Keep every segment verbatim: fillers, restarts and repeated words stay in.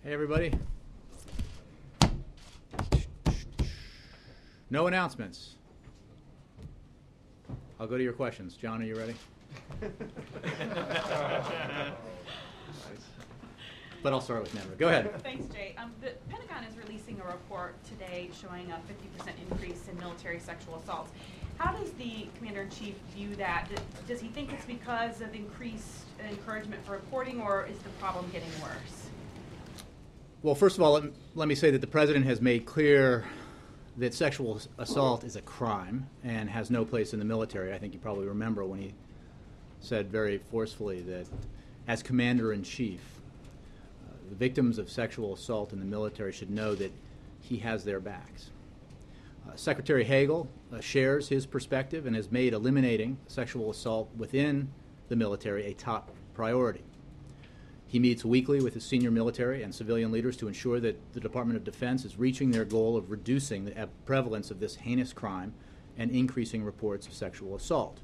Hey, everybody. No announcements. I'll go to your questions. John, are you ready? But I'll start with Nemra. Go ahead. Thanks, Jay. Um, the Pentagon is releasing a report today showing a fifty percent increase in military sexual assaults. How does the Commander-in-Chief view that? Does he think it's because of increased encouragement for reporting, or is the problem getting worse? Well, first of all, let, let me say that the President has made clear that sexual assault is a crime and has no place in the military. I think you probably remember when he said very forcefully that as Commander-in-Chief, uh, the victims of sexual assault in the military should know that he has their backs. Uh, Secretary Hagel uh, shares his perspective and has made eliminating sexual assault within the military a top priority. He meets weekly with his senior military and civilian leaders to ensure that the Department of Defense is reaching their goal of reducing the prevalence of this heinous crime and increasing reports of sexual assault.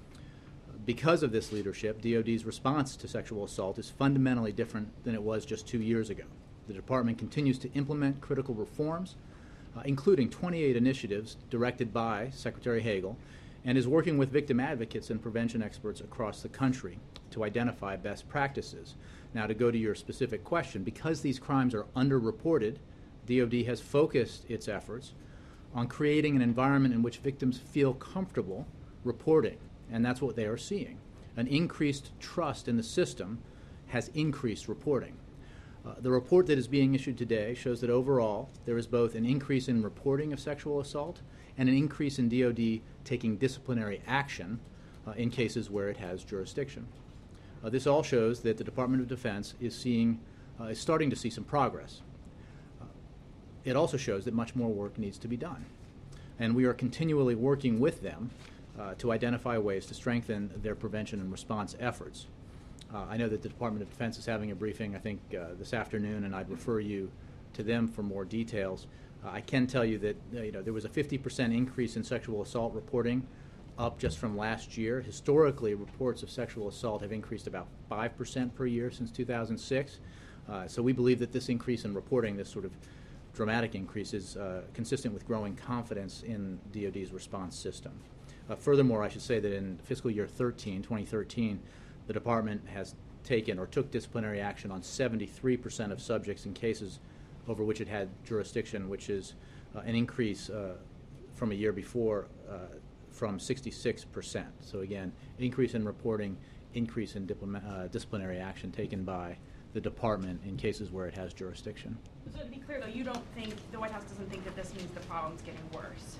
Because of this leadership, D O D's response to sexual assault is fundamentally different than it was just two years ago. The Department continues to implement critical reforms, uh, including twenty-eight initiatives directed by Secretary Hagel, and is working with victim advocates and prevention experts across the country to identify best practices. Now, to go to your specific question, because these crimes are underreported, D O D has focused its efforts on creating an environment in which victims feel comfortable reporting, and that's what they are seeing. An increased trust in the system has increased reporting. Uh, the report that is being issued today shows that overall there is both an increase in reporting of sexual assault and an increase in D O D taking disciplinary action uh, in cases where it has jurisdiction. Uh, this all shows that the Department of Defense is seeing, uh, is starting to see some progress. Uh, it also shows that much more work needs to be done, and we are continually working with them uh, to identify ways to strengthen their prevention and response efforts. Uh, I know that the Department of Defense is having a briefing, I think, uh, this afternoon, and I'd refer you to them for more details. Uh, I can tell you that uh, you know there was a fifty percent increase in sexual assault reporting, up just from last year. Historically, reports of sexual assault have increased about five percent per year since two thousand six. Uh, so we believe that this increase in reporting, this sort of dramatic increase, is uh, consistent with growing confidence in D O D's response system. Uh, furthermore, I should say that in fiscal year thirteen, twenty thirteen, the department has taken or took disciplinary action on seventy-three percent of subjects in cases over which it had jurisdiction, which is uh, an increase uh, from a year before uh, from sixty-six percent. So again, increase in reporting, increase in diploma- uh, disciplinary action taken by the department in cases where it has jurisdiction. So to be clear, though, you don't think, the White House doesn't think that this means the problem's getting worse?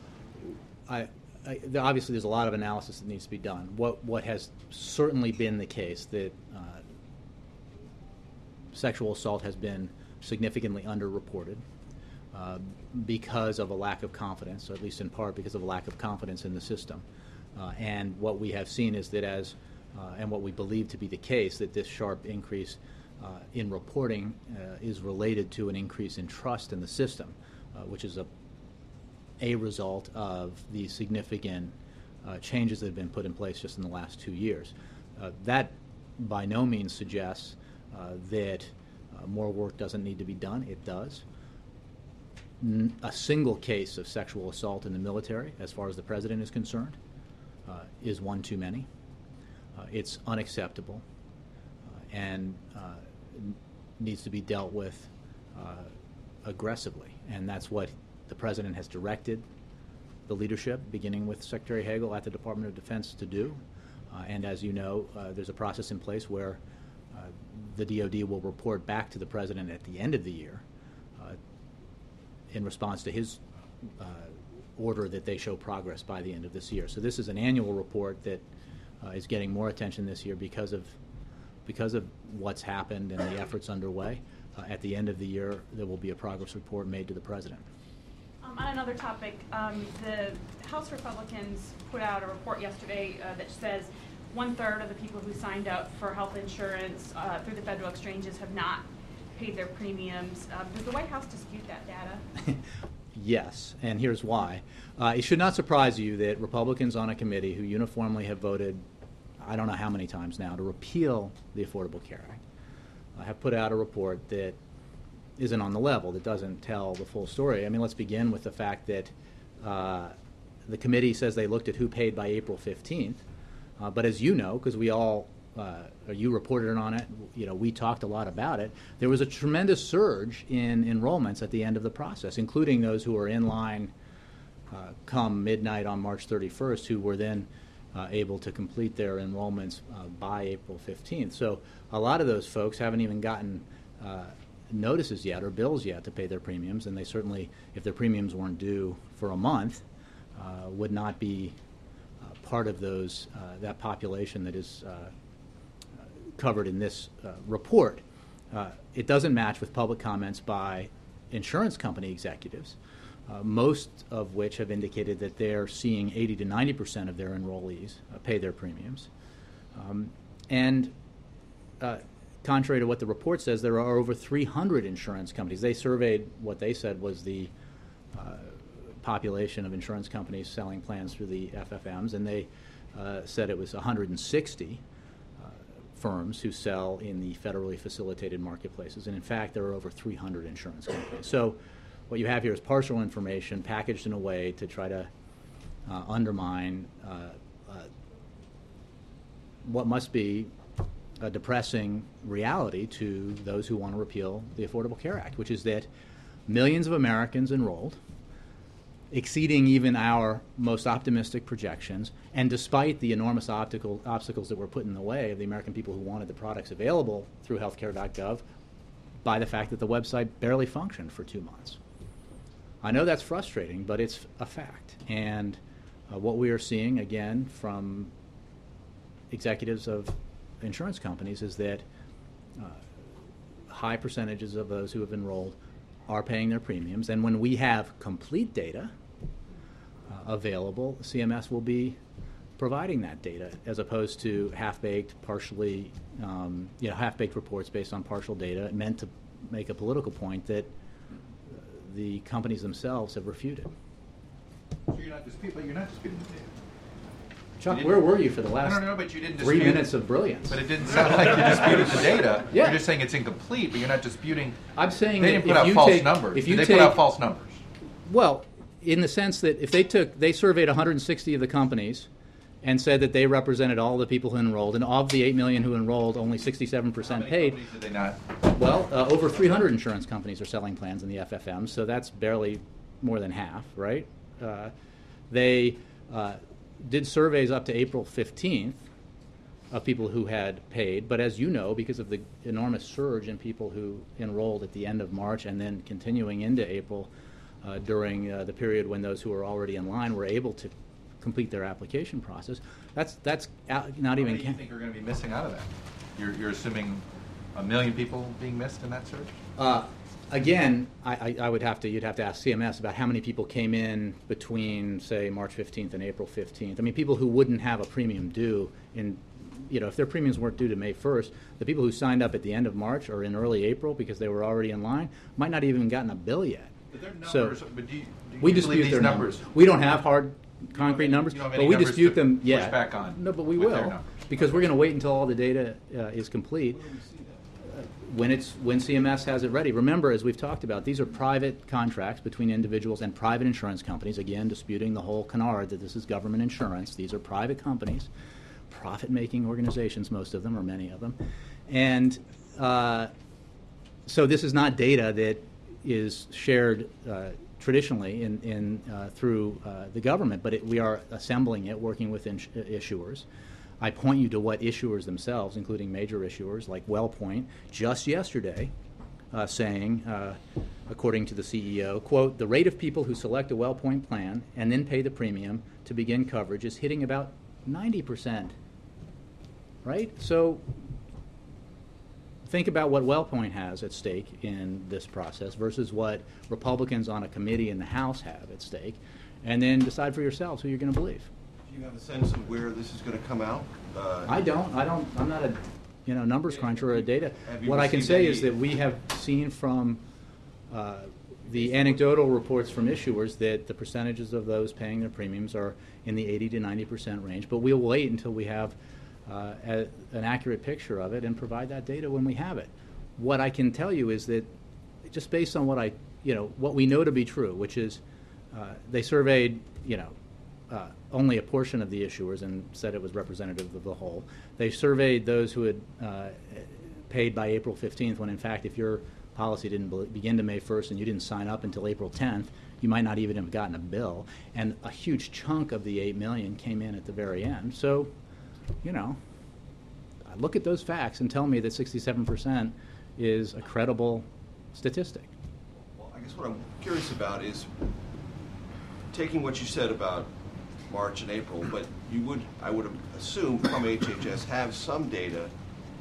I, I, the, obviously, there's a lot of analysis that needs to be done. What what has certainly been the case that uh, sexual assault has been significantly underreported uh, because of a lack of confidence, or at least in part because of a lack of confidence in the system. Uh, and what we have seen is that as, uh, and what we believe to be the case, that this sharp increase uh, in reporting uh, is related to an increase in trust in the system, uh, which is a a result of the significant uh, changes that have been put in place just in the last two years. Uh, that by no means suggests uh, that uh, more work doesn't need to be done. It does. N- a single case of sexual assault in the military, as far as the president is concerned, uh, is one too many. Uh, it's unacceptable uh, and uh, n- needs to be dealt with uh, aggressively, and that's what the President has directed the leadership, beginning with Secretary Hagel at the Department of Defense, to do. Uh, and as you know, uh, there's a process in place where uh, the D O D will report back to the President at the end of the year uh, in response to his uh, order that they show progress by the end of this year. So this is an annual report that uh, is getting more attention this year because of because of what's happened and the efforts underway. Uh, at the end of the year, there will be a progress report made to the President. Um, on another topic, um, the House Republicans put out a report yesterday uh, that says one-third of the people who signed up for health insurance uh, through the federal exchanges have not paid their premiums. Uh, does the White House dispute that data? Yes, and here's why. Uh, it should not surprise you that Republicans on a committee who uniformly have voted, I don't know how many times now, to repeal the Affordable Care Act, uh, have put out a report that isn't on the level, that doesn't tell the full story. I mean, let's begin with the fact that uh, the committee says they looked at who paid by April fifteenth, uh, but as you know, because we all, uh, or you reported on it, you know, we talked a lot about it, there was a tremendous surge in enrollments at the end of the process, including those who were in line uh, come midnight on March thirty-first, who were then uh, able to complete their enrollments uh, by April fifteenth. So a lot of those folks haven't even gotten uh, notices yet or bills yet to pay their premiums, and they certainly, if their premiums weren't due for a month, uh, would not be uh, part of those uh, that population that is uh, covered in this uh, report. Uh, it doesn't match with public comments by insurance company executives, uh, most of which have indicated that they're seeing eighty to ninety percent of their enrollees uh, pay their premiums. Um, and uh, contrary to what the report says, there are over three hundred insurance companies. They surveyed what they said was the uh, population of insurance companies selling plans through the F F Ms, and they uh, said it was one hundred sixty uh, firms who sell in the federally facilitated marketplaces. And in fact, there are over three hundred insurance companies. So what you have here is partial information packaged in a way to try to uh, undermine uh, uh, what must be a depressing reality to those who want to repeal the Affordable Care Act, which is that millions of Americans enrolled, exceeding even our most optimistic projections, and despite the enormous obstacle, obstacles that were put in the way of the American people who wanted the products available through healthcare dot gov by the fact that the website barely functioned for two months. I know that's frustrating, but it's a fact. And uh, what we are seeing, again, from executives of insurance companies is that uh, high percentages of those who have enrolled are paying their premiums. And when we have complete data uh, available, C M S will be providing that data as opposed to half-baked, partially, um, you know, half-baked reports based on partial data meant to make a political point that uh, the companies themselves have refuted. So you're not disputing, but you're not disputing the data. Chuck, where were you for the last no, no, no, but you didn't three dispute, minutes of brilliance? But it didn't sound like you disputed the data. Yeah. You're just saying it's incomplete, but you're not disputing. I'm saying they that didn't put if out you false take, numbers. If you Did they take, put out false numbers? Well, in the sense that if they took, they surveyed one hundred sixty of the companies and said that they represented all the people who enrolled, and of the eight million who enrolled, only sixty-seven percent How many paid. companies did they not? Well, uh, over three hundred insurance companies are selling plans in the F F M, so that's barely more than half, right? Uh, they uh, did surveys up to April fifteenth of people who had paid, but as you know, because of the enormous surge in people who enrolled at the end of March and then continuing into April uh, during uh, the period when those who were already in line were able to complete their application process, that's that's out, not How even. many do you think are going to be missing out of that? You're, you're assuming a million people being missed in that surge? Uh, again, I, I, I would have to, you'd have to ask C M S about how many people came in between, say, March fifteenth and April fifteenth. I mean, people who wouldn't have a premium due in, you know, if their premiums weren't due to May first, the people who signed up at the end of March or in early April because they were already in line might not even gotten a bill yet. But their numbers, So, but do you, do you we believe dispute these their numbers? numbers. We don't have hard, concrete any- numbers, you don't have but any we numbers dispute to them. push Yeah, back on no, but we with their will numbers. because we're going to wait until all the data uh, is complete. uh, When it's when C M S has it ready. Remember, as we've talked about, these are private contracts between individuals and private insurance companies. Again, disputing the whole canard that this is government insurance. These are private companies, profit-making organizations, most of them or many of them, and uh, so this is not data that is shared uh, traditionally in, in uh, through uh, the government, but it, we are assembling it, working with ins- issuers. I point you to what issuers themselves, including major issuers like WellPoint, just yesterday uh, saying, uh, according to the C E O, quote, the rate of people who select a WellPoint plan and then pay the premium to begin coverage is hitting about ninety percent, right? So think about what WellPoint has at stake in this process versus what Republicans on a committee in the House have at stake, and then decide for yourselves who you're going to believe. Do you have a sense of where this is going to come out? Uh, I don't. I don't. I'm not a, you know, numbers cruncher or a data. Have you What I can received say any- is that we have seen from uh, the anecdotal reports from issuers that the percentages of those paying their premiums are in the eighty to ninety percent range. But we'll wait until we have uh, a, an accurate picture of it and provide that data when we have it. What I can tell you is that just based on what I, you know, what we know to be true, which is uh, they surveyed, you know, uh, only a portion of the issuers and said it was representative of the whole. They surveyed those who had uh, paid by April fifteenth, when in fact, if your policy didn't be- begin to May first and you didn't sign up until April tenth, you might not even have gotten a bill. And a huge chunk of the eight million came in at the very end. So, you know, look at those facts and tell me that sixty-seven percent is a credible statistic. Well, I guess what I'm curious about is taking what you said about March and April, but you would, I would assume from H H S, have some data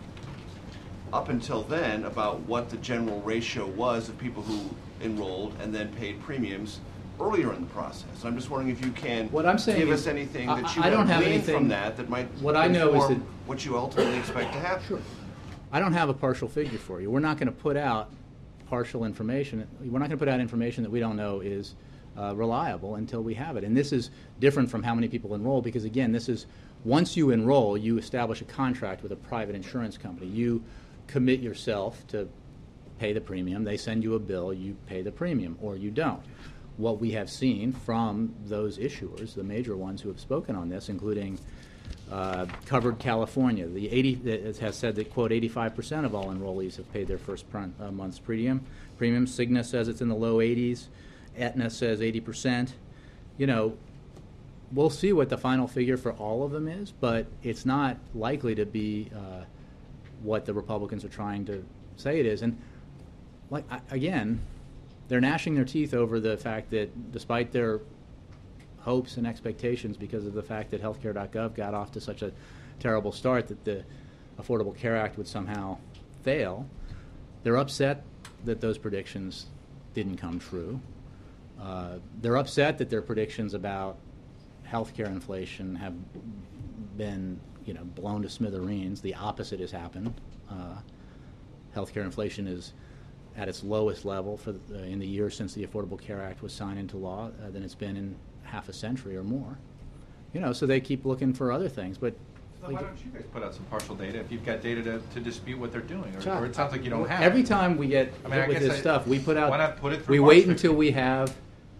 up until then about what the general ratio was of people who enrolled and then paid premiums earlier in the process. I'm just wondering if you can What I'm saying give is- us anything I- that you I don't have gleaned anything- from that that might What I know is inform that- what you ultimately expect to happen. Sure. I don't have a partial figure for you. We're not going to put out partial information. We're not going to put out information that we don't know is uh, reliable until we have it. And this is different from how many people enroll because, again, this is once you enroll, you establish a contract with a private insurance company. You commit yourself to pay the premium. They send you a bill. You pay the premium, or you don't. What we have seen from those issuers, the major ones who have spoken on this, including uh, Covered California, the eighty it has said that, quote, eighty-five percent of all enrollees have paid their first pr- uh, month's premium. Premium. Cigna says it's in the low eighties. Aetna says eighty percent. You know, we'll see what the final figure for all of them is, but it's not likely to be uh, what the Republicans are trying to say it is. And like I, again, they're gnashing their teeth over the fact that despite their hopes and expectations because of the fact that healthcare dot gov got off to such a terrible start that the Affordable Care Act would somehow fail, they're upset that those predictions didn't come true. Uh, they're upset that their predictions about healthcare inflation have been, you know, blown to smithereens. The opposite has happened. Uh, healthcare inflation is at its lowest level for the, uh, in the years since the Affordable Care Act was signed into law uh, than it's been in half a century or more. You know, so they keep looking for other things. But So why don't you guys put out some partial data if you've got data to, to dispute what they're doing? Or, Chuck, or it sounds like you don't have. Every time we get I mean, I hit with guess this I- stuff, we put out. why not put it through we March wait until fifteenth? we have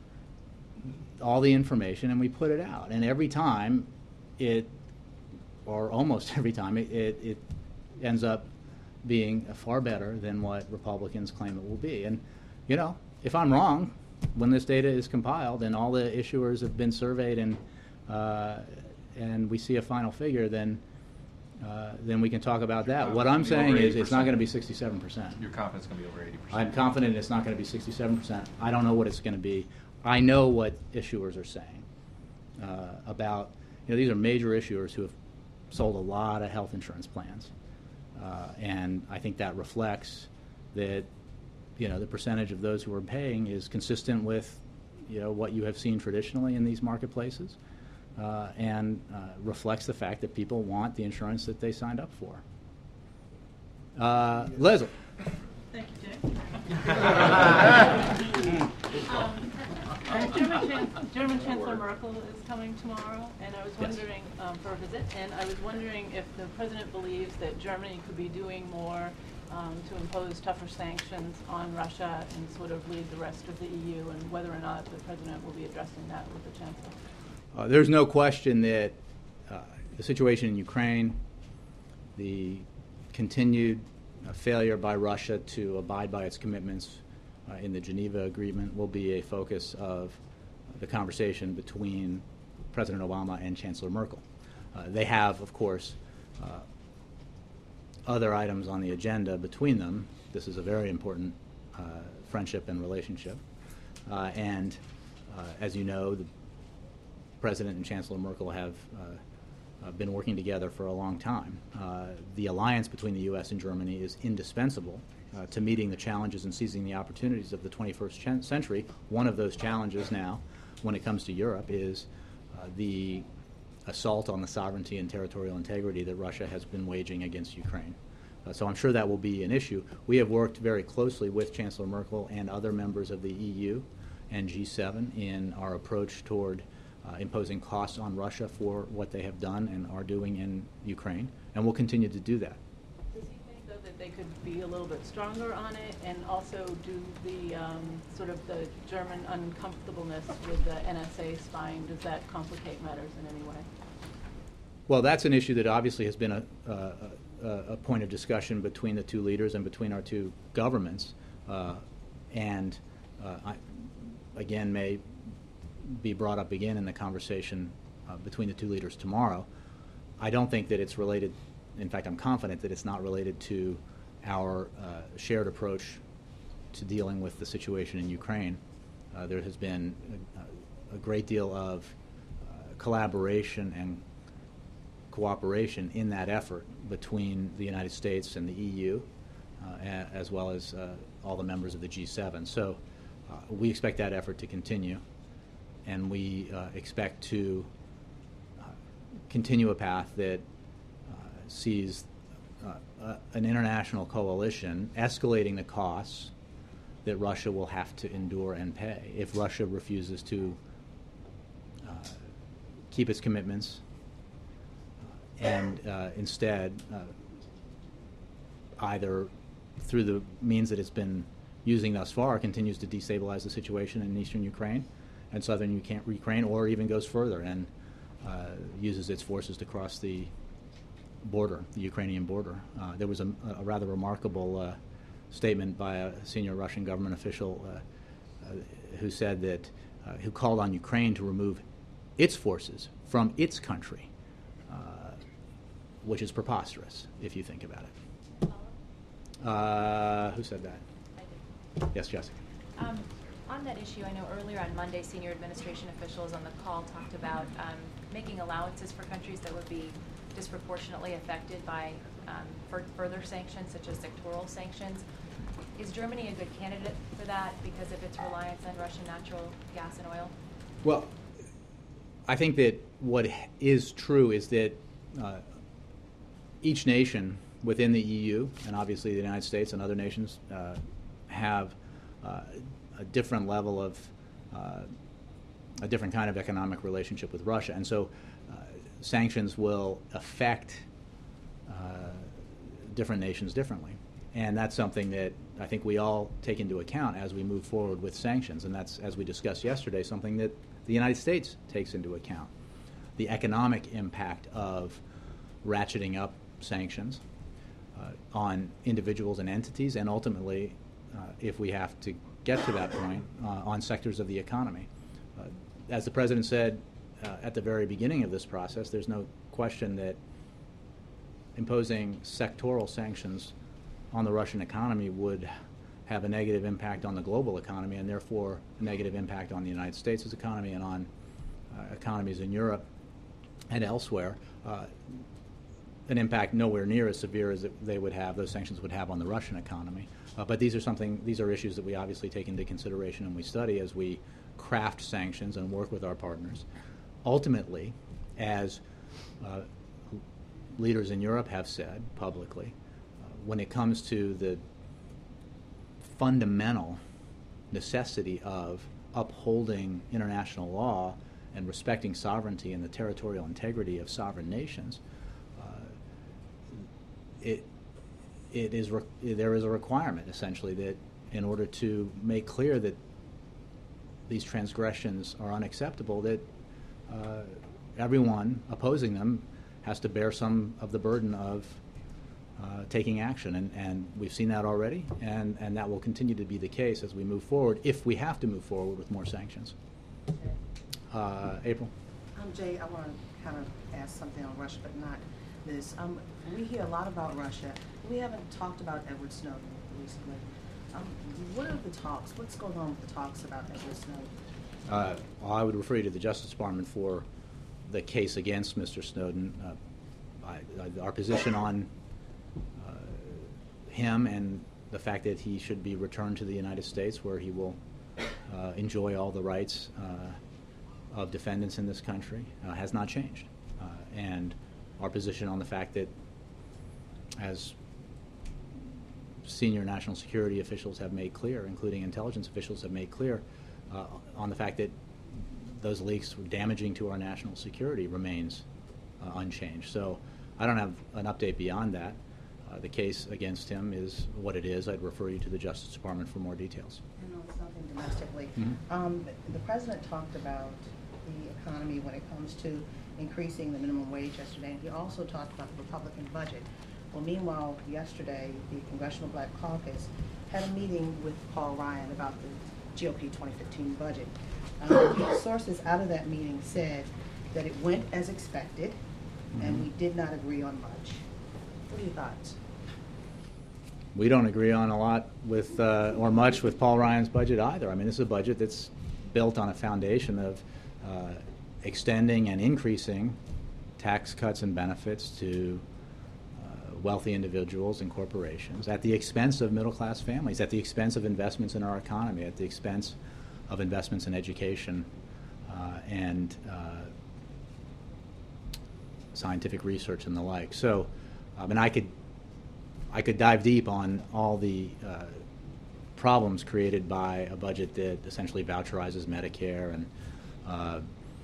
all the information and we put it out. And every time, it, or almost every time, it, it, it ends up being far better than what Republicans claim it will be. And you know, if I'm wrong, when this data is compiled and all the issuers have been surveyed and uh, and we see a final figure, then uh, then we can talk about that. What I'm Be saying over is it's not eighty percent. going to be sixty-seven percent. Your confidence is going to be over eighty percent. I'm confident it's not going to be sixty-seven percent. I don't know what it's going to be. I know what issuers are saying uh, about, you know, these are major issuers who have sold a lot of health insurance plans. Uh, and I think that reflects that, you know, the percentage of those who are paying is consistent with, you know, what you have seen traditionally in these marketplaces, uh, and uh, reflects the fact that people want the insurance that they signed up for. Uh, Leslie. Thank you, Jay. um, uh, German, Chan- German Chancellor Merkel is coming tomorrow, and I was Yes. wondering, um, for a visit, and I was wondering if the President believes that Germany could be doing more um, to impose tougher sanctions on Russia and sort of lead the rest of the E U, and whether or not the President will be addressing that with the Chancellor. Uh, there's no question that uh, the situation in Ukraine, the continued uh, failure by Russia to abide by its commitments uh, in the Geneva Agreement will be a focus of the conversation between President Obama and Chancellor Merkel. Uh, they have, of course, uh, other items on the agenda between them. This is a very important uh, friendship and relationship. Uh, and uh, as you know, the President and Chancellor Merkel have uh, uh, been working together for a long time. Uh, the alliance between the U S and Germany is indispensable uh, to meeting the challenges and seizing the opportunities of the twenty-first ch- century. One of those challenges now, when it comes to Europe, is uh, the assault on the sovereignty and territorial integrity that Russia has been waging against Ukraine. Uh, so I'm sure that will be an issue. We have worked very closely with Chancellor Merkel and other members of the E U and G seven in our approach toward uh, imposing costs on Russia for what they have done and are doing in Ukraine, and we'll continue to do that. Does he think, though, that that they could be a little bit stronger on it? And also, do the um, sort of the German uncomfortableness with the N S A spying, does that complicate matters in any way? Well, that's an issue that obviously has been a, a, a, a point of discussion between the two leaders and between our two governments, uh, and uh, I, again, may be brought up again in the conversation uh, between the two leaders tomorrow. I don't think that it's related. In fact, I'm confident that it's not related to our uh, shared approach to dealing with the situation in Ukraine. Uh, there has been a, a great deal of uh, collaboration and cooperation in that effort between the United States and the E U, uh, a, as well as uh, all the members of the G seven. So uh, we expect that effort to continue, and we uh, expect to uh, continue a path that sees uh, uh, an international coalition escalating the costs that Russia will have to endure and pay if Russia refuses to uh, keep its commitments uh, and uh, instead uh, either through the means that it's been using thus far continues to destabilize the situation in eastern Ukraine and southern Ukraine, or even goes further and uh, uses its forces to cross the border, the Ukrainian border. Uh, there was a, a rather remarkable uh, statement by a senior Russian government official uh, uh, who said that, uh, who called on Ukraine to remove its forces from its country, uh, which is preposterous if you think about it. Uh, who said that? I did. Yes, Jessica. Um, on that issue, I know earlier on Monday, senior administration officials on the call talked about um, making allowances for countries that would be disproportionately affected by um, for further sanctions, such as sectoral sanctions. Is Germany a good candidate for that because of its reliance on Russian natural gas and oil? Well, I think that what is true is that uh, each nation within the E U, and obviously the United States and other nations, uh, have uh, a different level of, uh, a different kind of economic relationship with Russia. And so uh, sanctions will affect uh, different nations differently. And that's something that I think we all take into account as we move forward with sanctions. And that's, as we discussed yesterday, something that the United States takes into account. The economic impact of ratcheting up sanctions uh, on individuals and entities, and ultimately, uh, if we have to get to that point, uh, on sectors of the economy. Uh, as the President said uh, at the very beginning of this process, there's no question that imposing sectoral sanctions on the Russian economy would have a negative impact on the global economy, and therefore a negative impact on the United States' economy and on uh, economies in Europe and elsewhere. Uh, an impact nowhere near as severe as it, they would have, those sanctions would have on the Russian economy. Uh, but these are something, these are issues that we obviously take into consideration and we study as we craft sanctions and work with our partners. Ultimately, as uh, leaders in Europe have said publicly, uh, when it comes to the fundamental necessity of upholding international law and respecting sovereignty and the territorial integrity of sovereign nations, uh, it it is re- there is a requirement essentially that in order to make clear that these transgressions are unacceptable, that uh, everyone opposing them has to bear some of the burden of uh, taking action, and, and we've seen that already, and, and that will continue to be the case as we move forward, if we have to move forward with more sanctions. Uh, April? Um, Jay, I want to kind of ask something on Russia, but not this. Um, we hear a lot about Russia. We haven't talked about Edward Snowden recently. Um, what are the talks? What's going on with the talks about Edward Snowden? Uh, well, I would refer you to the Justice Department for the case against Mister Snowden. Uh, I, I, our position on uh, him and the fact that he should be returned to the United States, where he will uh, enjoy all the rights uh, of defendants in this country, uh, has not changed. Uh, and our position on the fact that, as senior national security officials have made clear, including intelligence officials have made clear, uh, on the fact that those leaks were damaging to our national security, remains uh, unchanged. So I don't have an update beyond that. uh, the case against him is what it is. I'd refer you to the Justice Department for more details. I know it's nothing domestically. Mhm. Um, the president talked about the economy when it comes to increasing the minimum wage yesterday, and he also talked about the Republican budget. Well, meanwhile, yesterday, the Congressional Black Caucus had a meeting with Paul Ryan about the G O P twenty fifteen budget. Um, sources out of that meeting said that it went as expected, and Mhm. we did not agree on much. What are your thoughts? We don't agree on a lot with, uh, or much with Paul Ryan's budget either. I mean, this is a budget that's built on a foundation of uh, extending and increasing tax cuts and benefits to uh, wealthy individuals and corporations at the expense of middle-class families, at the expense of investments in our economy, at the expense of investments in education uh, and uh, scientific research and the like. So, I mean, I could I could dive deep on all the uh, problems created by a budget that essentially voucherizes Medicare and uh,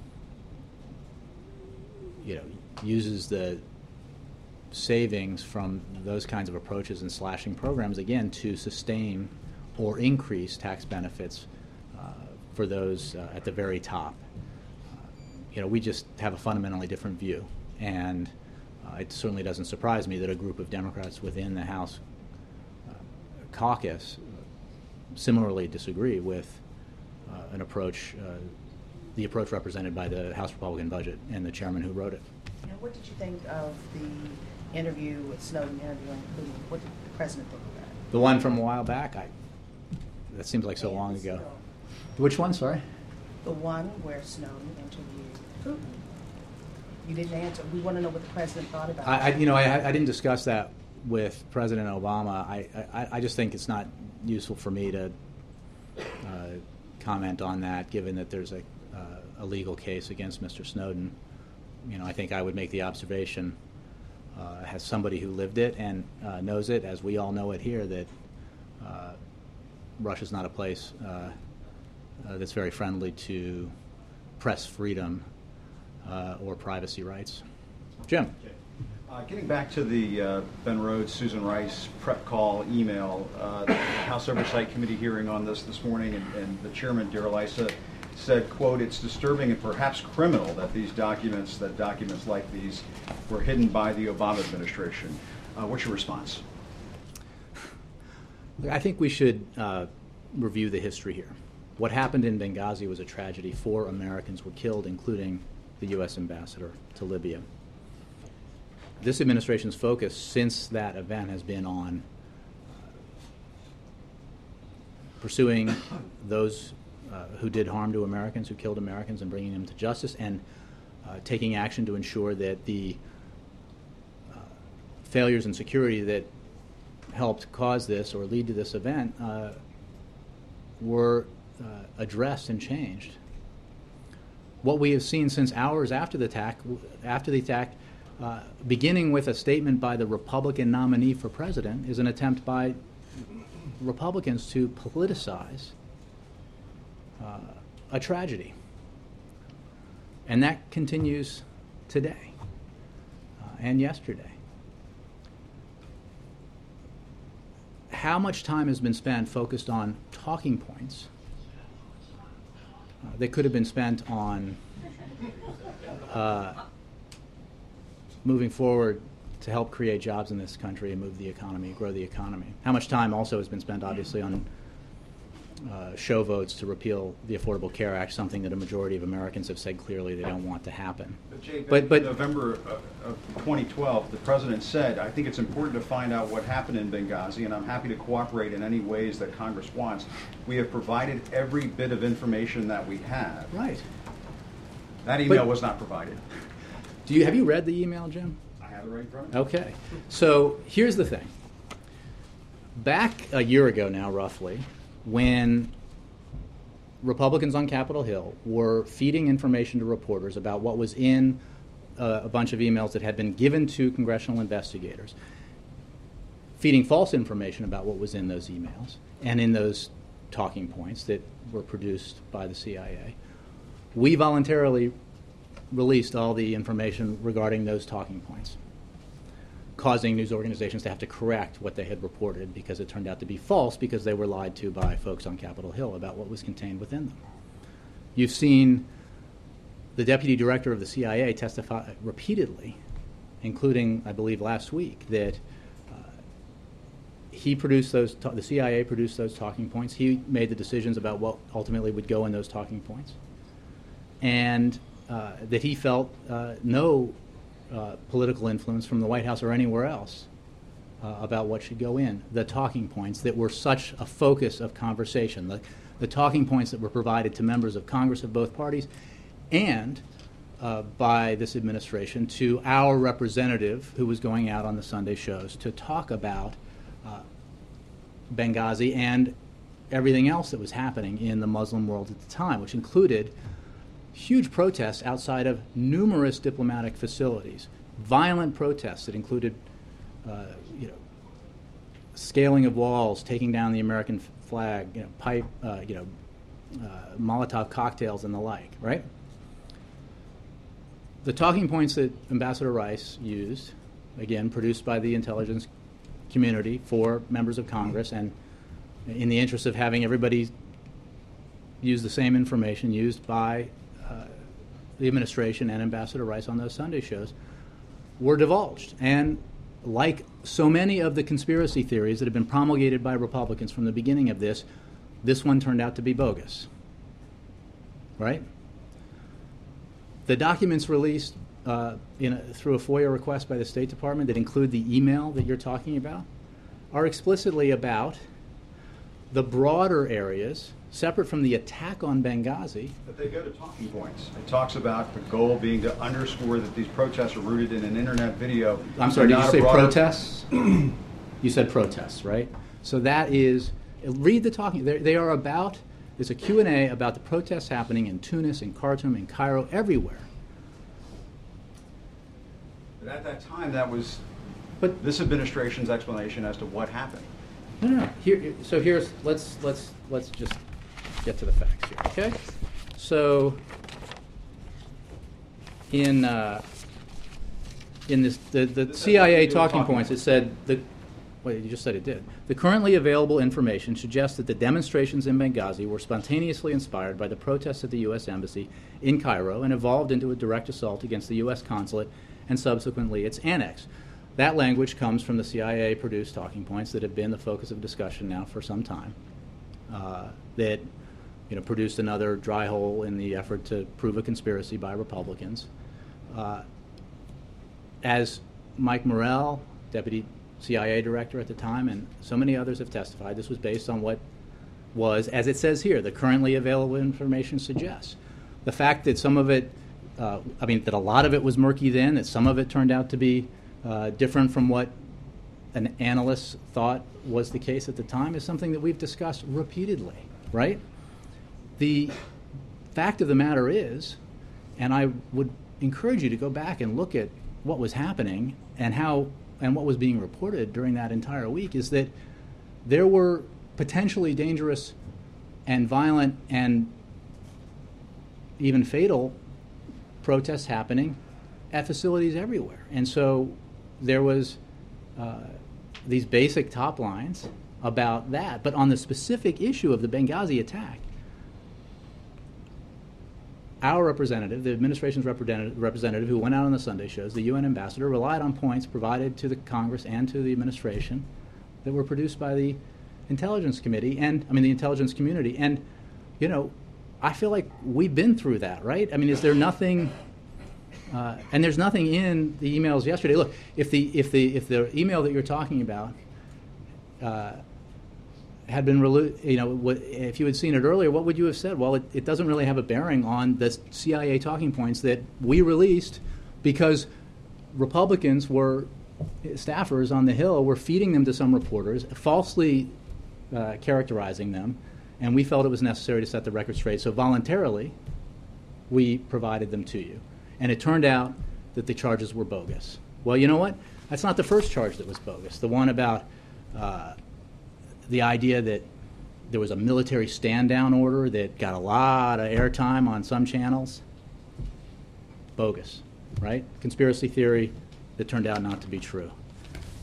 you know uses the savings from those kinds of approaches and slashing programs again to sustain or increase tax benefits uh, for those uh, at the very top. Uh, you know, we just have a fundamentally different view, and uh, it certainly doesn't surprise me that a group of Democrats within the House uh, caucus similarly disagree with uh, an approach, uh, the approach represented by the House Republican budget and the chairman who wrote it. And what did you think of the interview with Snowden interviewing Putin? What did the president think of that? The one from a while back, I, that seems like so And long ago. still, Which one, sorry? The one where Snowden interviewed Putin. You didn't answer. We want to know what the president thought about I, I it. you know, I, I didn't discuss that with President Obama. I, I, I just think it's not useful for me to uh, comment on that, given that there's a, uh, a legal case against Mister Snowden. You know, I think I would make the observation, uh, as somebody who lived it and uh, knows it, as we all know it here, that uh, Russia's not a place uh, uh, that's very friendly to press freedom uh, or privacy rights. Jim. Uh, getting back to the uh, Ben Rhodes, Susan Rice prep call email, uh, the House Oversight Committee hearing on this this morning, and, and the chairman, Dear Lisa, said, quote, it's disturbing and perhaps criminal that these documents, that documents like these, were hidden by the Obama administration. Uh, what's your response? I think we should uh, review the history here. What happened in Benghazi was a tragedy. Four Americans were killed, including the U S ambassador to Libya. This administration's focus since that event has been on uh, pursuing those uh, who did harm to Americans, who killed Americans, and bringing them to justice, and uh, taking action to ensure that the uh, failures in security that helped cause this or lead to this event uh, were uh, addressed and changed. What we have seen since hours after the attack, after the attack, uh, beginning with a statement by the Republican nominee for president, is an attempt by Republicans to politicize uh, a tragedy. And that continues today uh, and yesterday. How much time has been spent focused on talking points uh, that could have been spent on uh, moving forward to help create jobs in this country and move the economy, grow the economy? How much time also has been spent, obviously, on uh, show votes to repeal the Affordable Care Act, something that a majority of Americans have said clearly they don't want to happen? But, Jay, But- but- in November uh, of twenty twelve, the president said, I think it's important to find out what happened in Benghazi, and I'm happy to cooperate in any ways that Congress wants. We have provided every bit of information that we have. Right. That email But- was not provided. Do you have you read the email, Jim? I have it right in front of me. Okay. So here's the thing. Back a year ago now, roughly, when Republicans on Capitol Hill were feeding information to reporters about what was in uh, a bunch of emails that had been given to congressional investigators, feeding false information about what was in those emails and in those talking points that were produced by the C I A, we voluntarily released all the information regarding those talking points. causing news organizations to have to correct what they had reported because it turned out to be false because they were lied to by folks on Capitol Hill about what was contained within them. You've seen the deputy director of the C I A testify repeatedly, including, I believe, last week, that uh, he produced those, ta- the C I A produced those talking points. He made the decisions about what ultimately would go in those talking points. And uh, that he felt uh, no uh, political influence from the White House or anywhere else uh, about what should go in the talking points that were such a focus of conversation. The, the talking points that were provided to members of Congress of both parties and uh, by this administration to our representative who was going out on the Sunday shows to talk about uh, Benghazi and everything else that was happening in the Muslim world at the time, which included huge protests outside of numerous diplomatic facilities, violent protests that included uh, you know, scaling of walls, taking down the American flag, you know, pipe, uh, you know, uh, Molotov cocktails and the like, right? The talking points that Ambassador Rice used, again, produced by the intelligence community for members of Congress, and in the interest of having everybody use the same information used by uh, the administration and Ambassador Rice on those Sunday shows, were divulged. And like so many of the conspiracy theories that have been promulgated by Republicans from the beginning of this, this one turned out to be bogus, right? The documents released uh, in a, through a FOIA request by the State Department that include the email that you're talking about are explicitly about the broader areas, separate from the attack on Benghazi. But they go to talking points. It talks about the goal being to underscore that these protests are rooted in an internet video. I'm sorry, did you not a say broader- protests? You said protests, right? So that is, read the talking, they they are about, there's a Q and A about the protests happening in Tunis, in Khartoum, in Cairo, everywhere. But at that time, that was But this administration's explanation as to what happened. no, no, no. Here, so here's, let's, let's, let's just get to the facts here, okay? So in, uh, in this, the, the This has C I A nothing to do with talking talking points, it points. said, the, wait, you just said it did. The currently available information suggests that the demonstrations in Benghazi were spontaneously inspired by the protests at the U S Embassy in Cairo and evolved into a direct assault against the U S consulate and subsequently its annex. That language comes from the C I A-produced talking points that have been the focus of discussion now for some time. Uh, that you know, produced another dry hole in the effort to prove a conspiracy by Republicans. Uh, as Mike Morrell, deputy C I A director at the time, and so many others have testified, this was based on what was, as it says here, the currently available information suggests. The fact that some of it, uh, I mean, that a lot of it was murky then, that some of it turned out to be uh, different from what an analyst thought was the case at the time is something that we've discussed repeatedly, right? The fact of the matter is, and I would encourage you to go back and look at what was happening and how and what was being reported during that entire week, is that there were potentially dangerous and violent and even fatal protests happening at facilities everywhere. And so there was uh, these basic top lines about that. But on the specific issue of the Benghazi attack, our representative, the administration's representative, representative who went out on the Sunday shows, the U N ambassador, relied on points provided to the Congress and to the administration that were produced by the intelligence committee and, I mean, the intelligence community. And, you know, I feel like we've been through that, right? I mean, is there nothing, uh, and there's nothing in the emails yesterday. Look, if the, if the, if the email that you're talking about uh, had been, relu- you know, what, if you had seen it earlier, what would you have said? Well, it, it doesn't really have a bearing on the C I A talking points that we released because Republicans were, staffers on the Hill were feeding them to some reporters, falsely uh, characterizing them, and we felt it was necessary to set the record straight. So voluntarily, we provided them to you. And it turned out that the charges were bogus. Well, you know what? That's not the first charge that was bogus. The one about uh, the idea that there was a military stand-down order that got a lot of airtime on some channels, bogus, right? Conspiracy theory that turned out not to be true.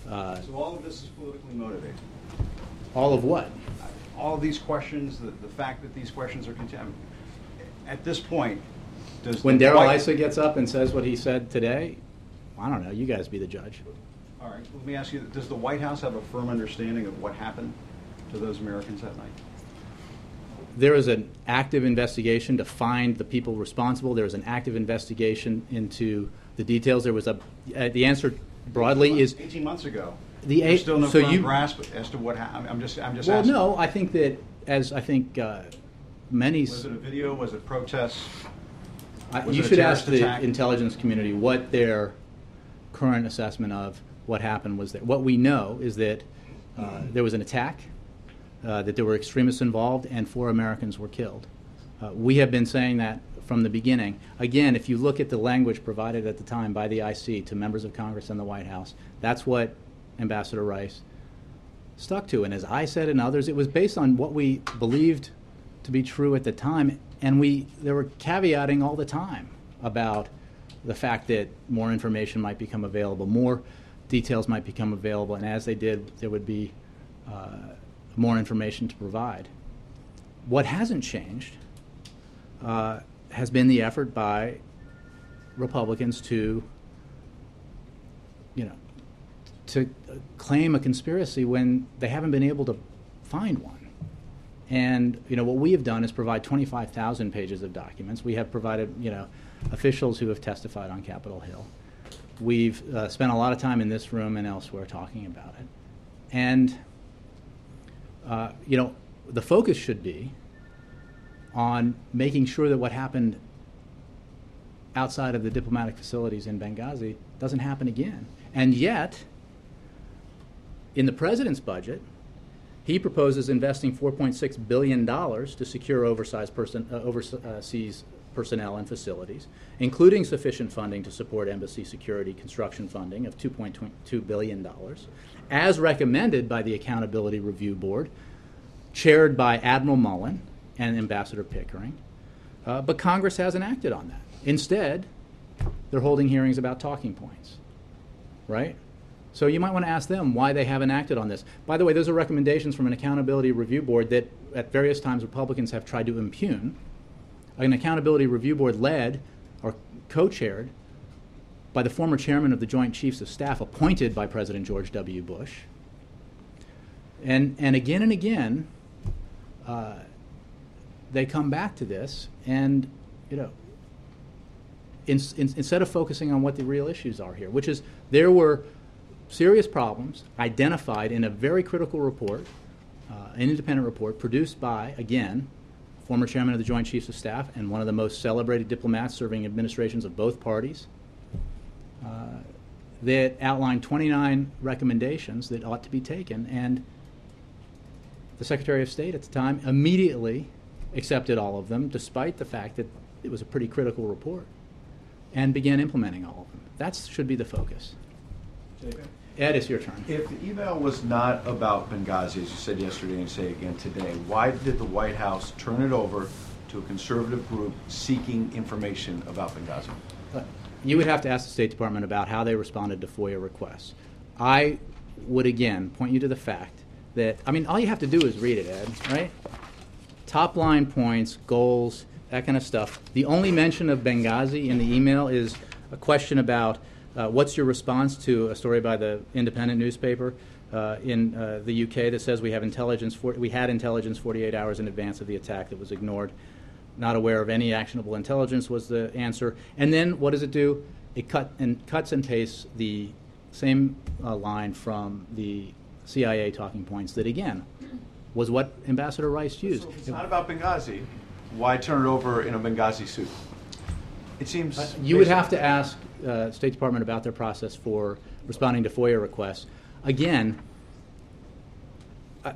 Uh, So all of this is politically motivated. all of what? All of these questions, the, the fact that these questions are contempt. At this point, does When the Darrell White- Issa gets up and says what he said today, I don't know. You guys be the judge. All right, let me ask you, does the White House have a firm understanding of what happened to those Americans that night? There is an active investigation to find the people responsible. There is an active investigation into the details. There was a. Uh, the answer broadly is eighteen months ago. the There's eight. still no so firm you, grasp as to what happened. I'm just, I'm just well, asking. no. I think that as I think uh, many. Was it a video? Was it protests? I, Was you it a should ask terrorist the attack? intelligence community what their current assessment of what happened was. There. What we know is that uh, there was an attack, uh, that there were extremists involved, and four Americans were killed. Uh, we have been saying that from the beginning. Again, if you look at the language provided at the time by the I C to members of Congress and the White House, that's what Ambassador Rice stuck to. And as I said and others, it was based on what we believed to be true at the time. And we there were caveating all the time about the fact that more information might become available, more details might become available, and as they did, there would be uh, more information to provide. What hasn't changed uh, has been the effort by Republicans to, you know, to claim a conspiracy when they haven't been able to find one. And, you know, what we have done is provide twenty-five thousand pages of documents. We have provided, you know, officials who have testified on Capitol Hill. We've uh, spent a lot of time in this room and elsewhere talking about it. And, uh, you know, the focus should be on making sure that what happened outside of the diplomatic facilities in Benghazi doesn't happen again. And yet, in the president's budget, he proposes investing four point six billion dollars to secure oversized person, uh, overseas personnel and facilities, including sufficient funding to support embassy security construction funding of two point two billion dollars, as recommended by the Accountability Review Board, chaired by Admiral Mullen and Ambassador Pickering. Uh, but Congress hasn't acted on that. Instead, they're holding hearings about talking points, right? So you might want to ask them why they haven't acted on this. By the way, those are recommendations from an Accountability Review Board that at various times Republicans have tried to impugn. An Accountability Review Board led or co-chaired by the former chairman of the Joint Chiefs of Staff appointed by President George W. Bush. And, and again and again, uh, they come back to this and, you know, in, in, instead of focusing on what the real issues are here, which is there were serious problems identified in a very critical report, uh, an independent report produced by, again, former chairman of the Joint Chiefs of Staff and one of the most celebrated diplomats serving administrations of both parties, uh, that outlined twenty-nine recommendations that ought to be taken. And the Secretary of State at the time immediately accepted all of them, despite the fact that it was a pretty critical report, and began implementing all of them. That should be the focus. Ed, it's your turn. If the email was not about Benghazi, as you said yesterday and say again today, why did the White House turn it over to a conservative group seeking information about Benghazi? Uh, You would have to ask the State Department about how they responded to FOIA requests. I would, again, point you to the fact that, I mean, all you have to do is read it, Ed, right? Top line points, goals, that kind of stuff. The only mention of Benghazi in the email is a question about uh, what's your response to a story by the Independent newspaper uh, in uh, the U K that says we have intelligence for, we had intelligence forty-eight hours in advance of the attack that was ignored. Not aware of any actionable intelligence was the answer. And then what does it do? It cut and cuts and pastes the same uh, line from the C I A talking points that, again, was what Ambassador Rice used. So if it's not about Benghazi, why turn it over in a Benghazi suit? It seems... Uh, you would have to ask uh, State Department about their process for responding to FOIA requests. Again, uh,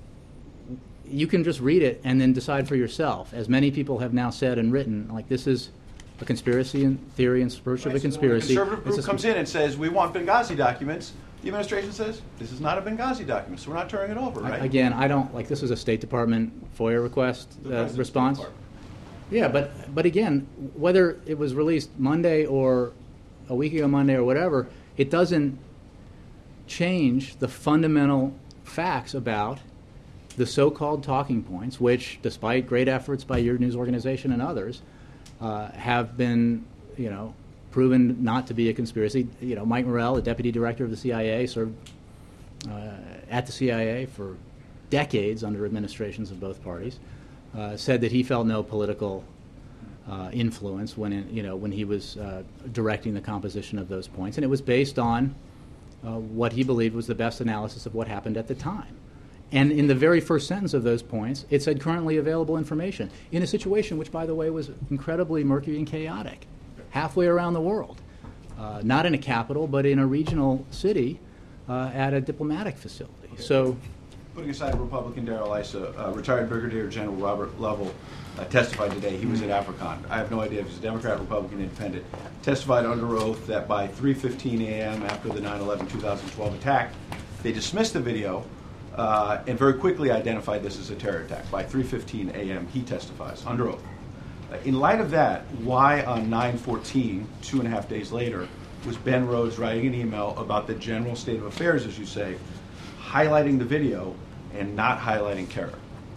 you can just read it and then decide for yourself. As many people have now said and written, like, this is a conspiracy in theory in search of a Right, so when conspiracy. a conservative It's group a- comes in and says, we want Benghazi documents, the administration says, this is not a Benghazi document, so we're not turning it over, right? Again, I don't, like, this is a State Department FOIA request The uh, President's response. Department. Yeah, but, but again, whether it was released Monday or a week ago Monday or whatever, it doesn't change the fundamental facts about the so-called talking points, which, despite great efforts by your news organization and others, uh, have been, you know, proven not to be a conspiracy. You know, Mike Morell, the deputy director of the C I A, served uh, at the C I A for decades under administrations of both parties, uh, said that he felt no political uh, influence when, in, you know, when he was uh, directing the composition of those points, and it was based on uh, what he believed was the best analysis of what happened at the time. And in the very first sentence of those points, it said currently available information in a situation which, by the way, was incredibly murky and chaotic, halfway around the world, uh, not in a capital, but in a regional city uh, at a diplomatic facility. Okay. So, putting aside Republican Darrell Issa, uh, retired Brigadier General Robert Lovell uh, testified today. He was at AFRICON. I have no idea if he's a Democrat, Republican, Independent. Testified under oath that by three fifteen a m after the nine eleven two thousand twelve attack, they dismissed the video uh, and very quickly identified this as a terror attack. By three fifteen a m, he testifies under oath. Uh, in light of that, why on nine fourteen, two and a half days later, was Ben Rhodes writing an email about the general state of affairs, as you say, highlighting the video and not highlighting terror?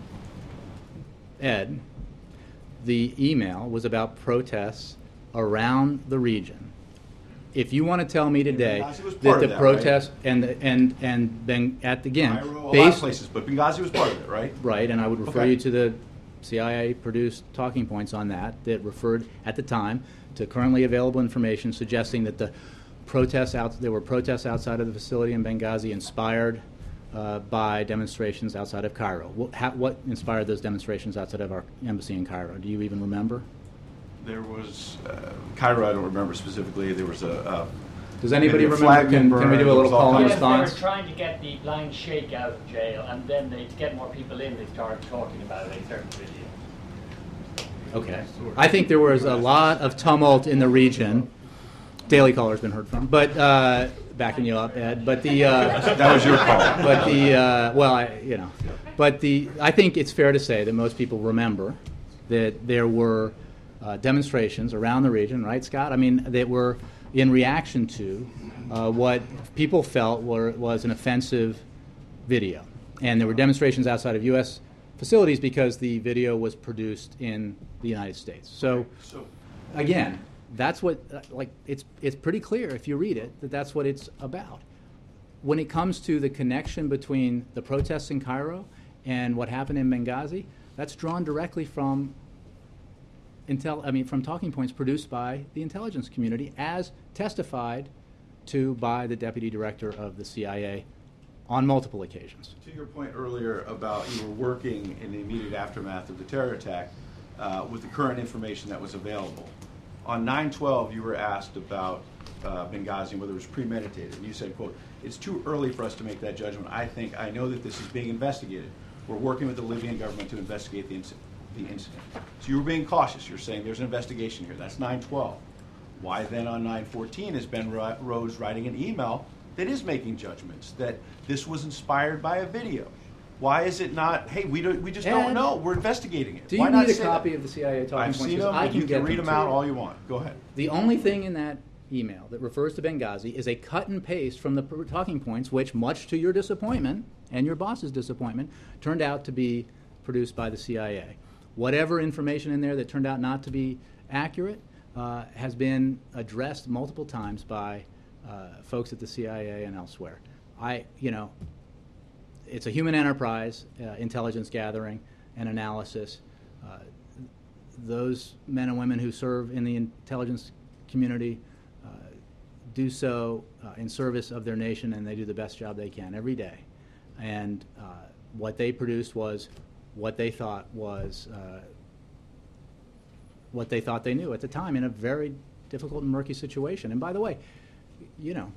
Ed, the email was about protests around the region. If you want to tell me today Benghazi was that part the of that, protests and and and Ben at again Cairo, a lot of based places, but Benghazi was part of it, right? right, and I would refer Okay. you to the C I A produced talking points on that that referred at the time to currently available information suggesting that the protests out there were protests outside of the facility in Benghazi inspired uh, by demonstrations outside of Cairo. What, how, what inspired those demonstrations outside of our embassy in Cairo? Do you even remember? There was uh, Cairo. I don't remember specifically. There was a. a Does anybody maybe a remember? flag Can, being can we burned. do a There little was all call and kinds of- Yes, they were response? trying to get the blind sheikh out of jail, and then they, to get more people in, they started talking about a certain video. Okay. I think there was a lot of tumult in the region. Daily Caller's been heard from, but uh, backing you up, Ed. But the uh, That was your call. but the uh, well, I, you know, but the I think it's fair to say that most people remember that there were uh, demonstrations around the region, right, Scott? I mean, that were in reaction to uh, what people felt were was an offensive video, and there were demonstrations outside of U S facilities because the video was produced in the United States. So, So, again, that's what uh, like it's it's pretty clear if you read it that that's what it's about. When it comes to the connection between the protests in Cairo and what happened in Benghazi, that's drawn directly from intel I mean from talking points produced by the intelligence community as testified to by the deputy director of the C I A on multiple occasions. to your point earlier about you were working in the immediate aftermath of the terror attack uh, with the current information that was available. On nine twelve, you were asked about uh, Benghazi and whether it was premeditated. And you said, quote, "It's too early for us to make that judgment. I think, I know that this is being investigated. We're working with the Libyan government to investigate the, inc- the incident." So you were being cautious. You're saying there's an investigation here. That's nine twelve. Why then on nine fourteen is Ben Ro- Rhodes writing an email that is making judgments that this was inspired by a video? Why is it not, hey, we don't, we just don't Ed, know, we're investigating it? Do Why you not need a say copy that? of the C I A talking I've points? seen 'Cause them, I and can you get can read them them to out you. all you want. Go ahead. The only thing in that email that refers to Benghazi is a cut and paste from the pr- talking points, which, much to your disappointment and your boss's disappointment, turned out to be produced by the C I A. Whatever information in there that turned out not to be accurate uh, has been addressed multiple times by uh, folks at the C I A and elsewhere. I, you know, it's a human enterprise, uh, intelligence gathering and analysis. Uh, those men and women who serve in the intelligence community uh, do so uh, in service of their nation, and they do the best job they can every day. And uh, what they produced was what they thought was uh, what they thought they knew at the time in a very difficult and murky situation. And by the way, you know,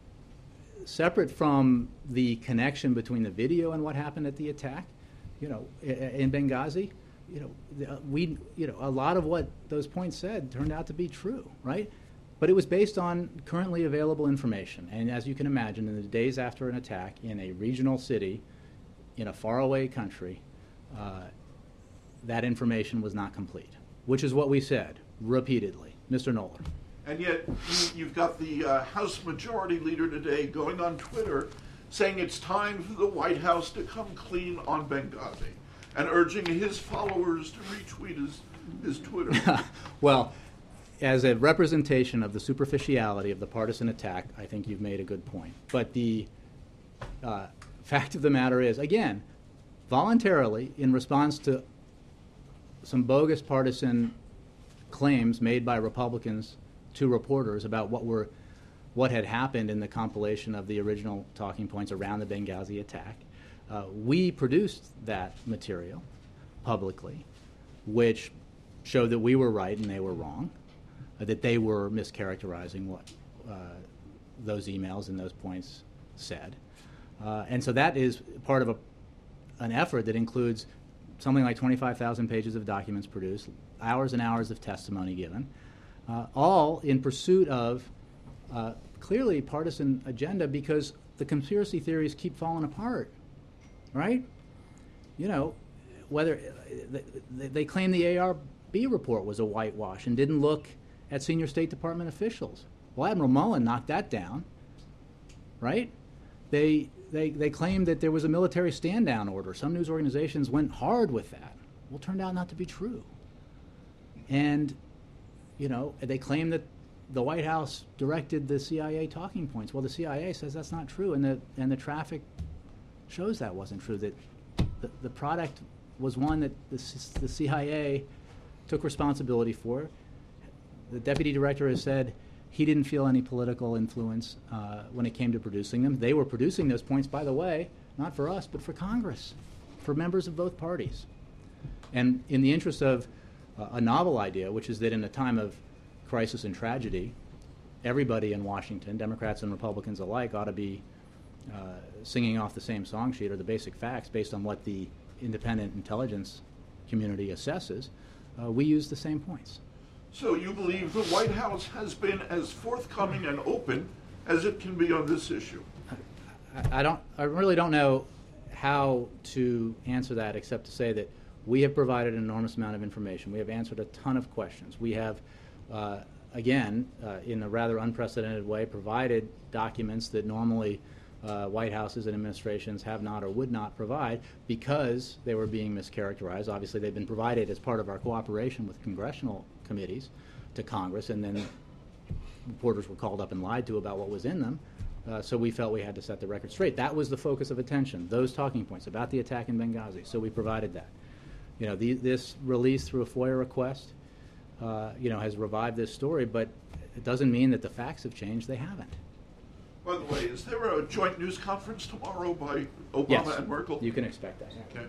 separate from the connection between the video and what happened at the attack, you know, i- in Benghazi, you know, the- we, you know, a lot of what those points said turned out to be true, right? But it was based on currently available information. And as you can imagine, in the days after an attack in a regional city in a faraway country, uh, that information was not complete, which is what we said repeatedly. Mister Knoller. And yet, you- you've got the uh, House Majority Leader today going on Twitter saying it's time for the White House to come clean on Benghazi and urging his followers to retweet his, his Twitter. Well, as a representation of the superficiality of the partisan attack, I think you've made a good point. But the uh, fact of the matter is, again, voluntarily, in response to some bogus partisan claims made by Republicans to reporters about what were what had happened in the compilation of the original talking points around the Benghazi attack, uh, we produced that material publicly, which showed that we were right and they were wrong, uh, that they were mischaracterizing what uh, those emails and those points said. Uh, and so that is part of a, an effort that includes something like twenty-five thousand pages of documents produced, hours and hours of testimony given, uh, all in pursuit of uh, clearly partisan agenda, because the conspiracy theories keep falling apart, right? You know, whether they, they claim the A R B report was a whitewash and didn't look at senior State Department officials. Well, Admiral Mullen knocked that down, right? They, they, they claimed that there was a military stand-down order. Some news organizations went hard with that. Well, it turned out not to be true. And, you know, they claimed that the White House directed the C I A talking points. Well, the C I A says that's not true, and the, and the traffic shows that wasn't true, that the, the product was one that the, the C I A took responsibility for. The deputy director has said he didn't feel any political influence uh, when it came to producing them. They were producing those points, by the way, not for us, but for Congress, for members of both parties. And in the interest of uh, a novel idea, which is that in a time of crisis and tragedy, everybody in Washington, Democrats and Republicans alike, ought to be uh, singing off the same song sheet or the basic facts based on what the independent intelligence community assesses. Uh, we use the same points. So you believe the White House has been as forthcoming and open as it can be on this issue? I, I don't. I really don't know how to answer that, except to say that we have provided an enormous amount of information. We have answered a ton of questions. We have, uh, again, uh, in a rather unprecedented way, provided documents that normally uh, White Houses and administrations have not or would not provide because they were being mischaracterized. Obviously, they've been provided as part of our cooperation with congressional committees to Congress, and then reporters were called up and lied to about what was in them. Uh, so we felt we had to set the record straight. That was the focus of attention, those talking points about the attack in Benghazi. So we provided that. You know, the, this release through a FOIA request, uh, you know, has revived this story, but it doesn't mean that the facts have changed. They haven't. By the way, is there a joint news conference tomorrow by Obama Yes, and Merkel? you can expect that. Okay.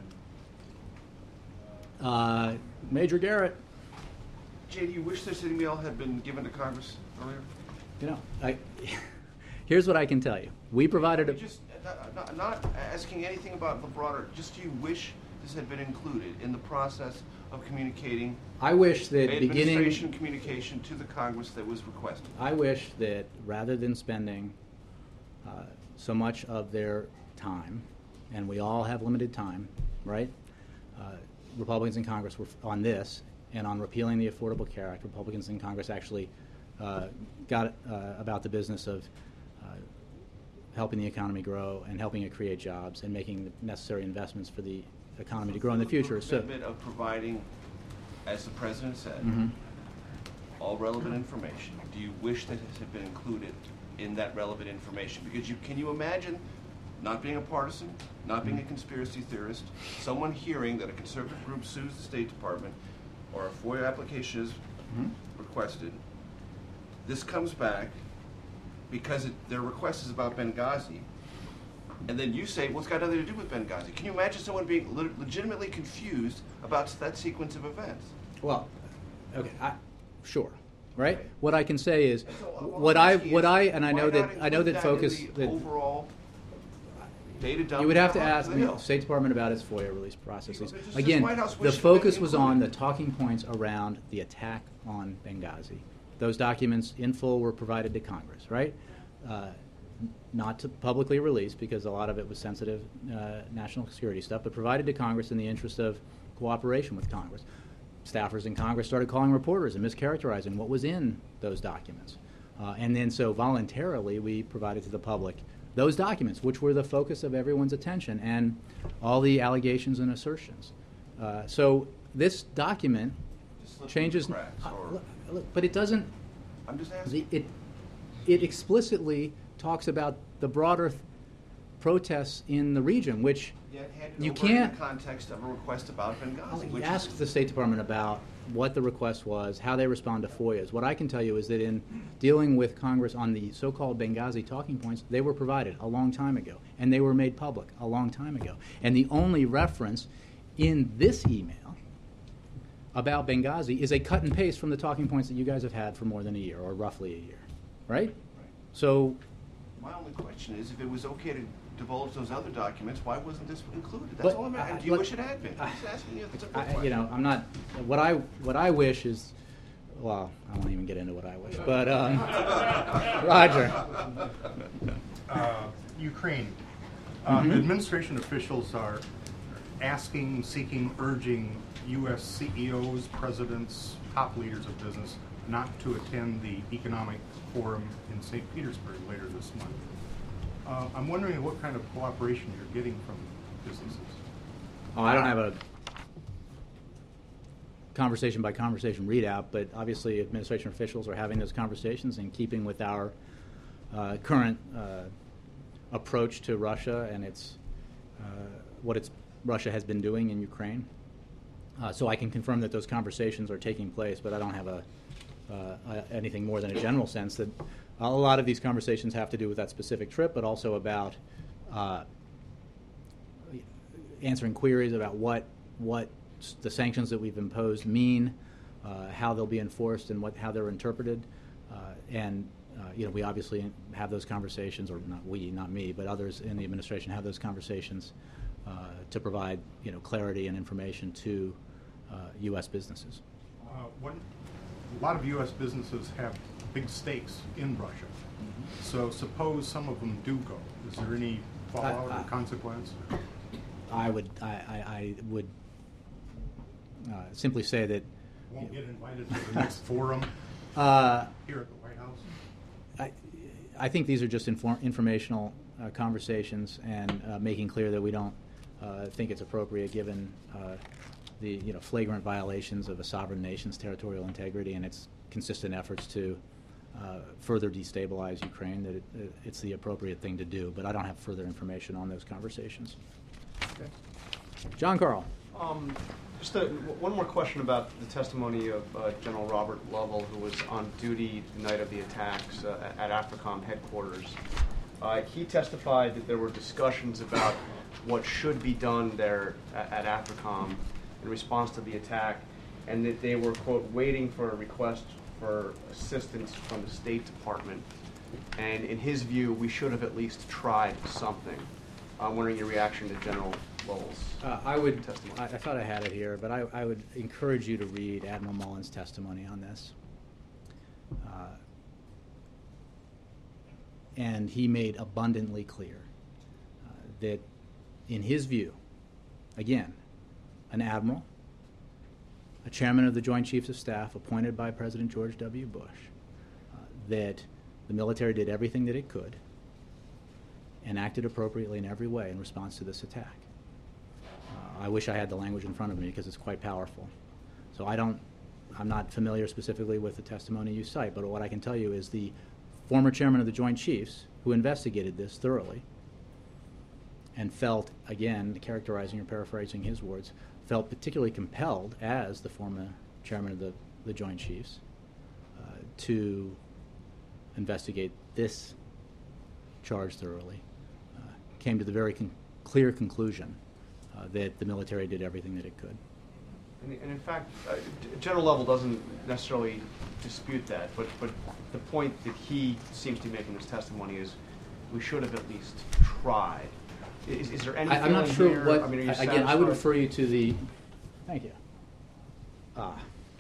Uh, Major Garrett. Jay, do you wish this email had been given to Congress earlier? You know, I, here's what I can tell you. We provided I a... mean, just not, not, not asking anything about the broader, just do you wish this had been included in the process of communicating I wish that beginning... administration communication to the Congress that was requested? I wish that rather than spending uh, so much of their time, and we all have limited time, right? Uh, Republicans in Congress were on this, and on repealing the Affordable Care Act, Republicans in Congress actually uh, got uh, about the business of uh, helping the economy grow and helping it create jobs and making the necessary investments for the economy to grow in the future. So, commitment of providing, as the president said, mm-hmm. all relevant information. Do you wish that it had been included in that relevant information? Because you can you imagine, not being a partisan, not being a conspiracy theorist, someone hearing that a conservative group sues the State Department or a FOIA application is mm-hmm. requested. This comes back because it, their request is about Benghazi, and then you say, well, it's got nothing to do with Benghazi. Can you imagine someone being le- legitimately confused about that sequence of events? well, okay, I, sure, right? What I can say is, So, uh, what I'm I, asking what is, I, and I why know not that I know include that in focus the that overall data dump you would have to on ask the the Hill. State Department about its FOIA release processes. It's just Again, White House the wish it focus had was been on the included. talking points around the attack on Benghazi. Those documents in full were provided to Congress, right? Uh, not to publicly release because a lot of it was sensitive uh, national security stuff, but provided to Congress in the interest of cooperation with Congress. staffers in Congress started calling reporters and mischaracterizing what was in those documents. Uh, and then so voluntarily we provided to the public those documents, which were the focus of everyone's attention, and all the allegations and assertions. Uh, so this document Just slip changes, through the cracks, uh, or- look, look, but it doesn't. I'm just The, asking. it it explicitly talks about the broader th- protests in the region, which Yet handed you over can't. in the context of a request about Benghazi, You which ask is, the State Department about what the request was, how they respond to FOIAs. What I can tell you is that in dealing with Congress on the so-called Benghazi talking points, they were provided a long time ago, and they were made public a long time ago. And the only reference in this email about Benghazi is a cut and paste from the talking points that you guys have had for more than a year, or roughly a year, right? So my only question is, if it was okay to divulge those other documents, why wasn't this included? That's But, all I'm uh, asking. Do you look, wish it had been? I'm just asking you a simple I, question. you know, I'm not. What I what I wish is, well, I won't even get into what I wish. But um, Roger, Uh, Ukraine. Uh, Mhm. Administration officials are asking, seeking, urging U S C E Os, presidents, top leaders of business not to attend the economic forum in Saint Petersburg later this month. Uh, I'm wondering what kind of cooperation you're getting from businesses. oh, I don't have a conversation by conversation readout, but obviously administration officials are having those conversations in keeping with our uh, current uh, approach to Russia and its uh, what it's Russia has been doing in Ukraine. Uh, so I can confirm that those conversations are taking place, but I don't have a uh, uh, anything more than a general sense that a lot of these conversations have to do with that specific trip, but also about uh, answering queries about what what s- the sanctions that we've imposed mean, uh, how they'll be enforced, and what how they're interpreted. Uh, and uh, you know, we obviously have those conversations, or not we, not me, but others in the administration have those conversations uh, to provide you know clarity and information to uh, U S businesses. Uh, one, a lot of U S businesses have big stakes in Russia. So suppose some of them do go. Is there any fallout I- I- or consequence? I would I, I, I would uh, simply say that Won't get invited to the next forum uh, here at the White House? I, I think these are just inform, informational uh, conversations and uh, making clear that we don't uh, think it's appropriate given uh, the you know flagrant violations of a sovereign nation's territorial integrity and its consistent efforts to uh, further destabilize Ukraine, that it, it's the appropriate thing to do. But I don't have further information on those conversations. Okay. John Carl. Um, just a, one more question about the testimony of uh, General Robert Lovell, who was on duty the night of the attacks uh, at AFRICOM headquarters. Uh, he testified that there were discussions about what should be done there at, at AFRICOM in response to the attack, and that they were, quote, waiting for a request for assistance from the State Department. And in his view, we should have at least tried something. I'm wondering your reaction to General Lovell's Uh, I would. testimony. I, I thought I had it here, but I, I would encourage you to read Admiral Mullen's testimony on this. Uh, and he made abundantly clear uh, that, in his view, again, an admiral, a chairman of the Joint Chiefs of Staff appointed by President George W. Bush, uh, that the military did everything that it could and acted appropriately in every way in response to this attack. Uh, I wish I had the language in front of me because it's quite powerful. So I don't, I'm not familiar specifically with the testimony you cite, but what I can tell you is the former chairman of the Joint Chiefs, who investigated this thoroughly and felt, again, characterizing or paraphrasing his words, felt particularly compelled as the former chairman of the, the Joint Chiefs uh, to investigate this charge thoroughly, uh, came to the very con- clear conclusion uh, that the military did everything that it could. And, and in fact, uh, General Lovell doesn't necessarily dispute that, but, but the point that he seems to make in his testimony is we should have at least tried. Is, is there any I, I'm not feeling sure here? what, I mean, are you again, I would satisfied? refer you to the, thank you. Ah.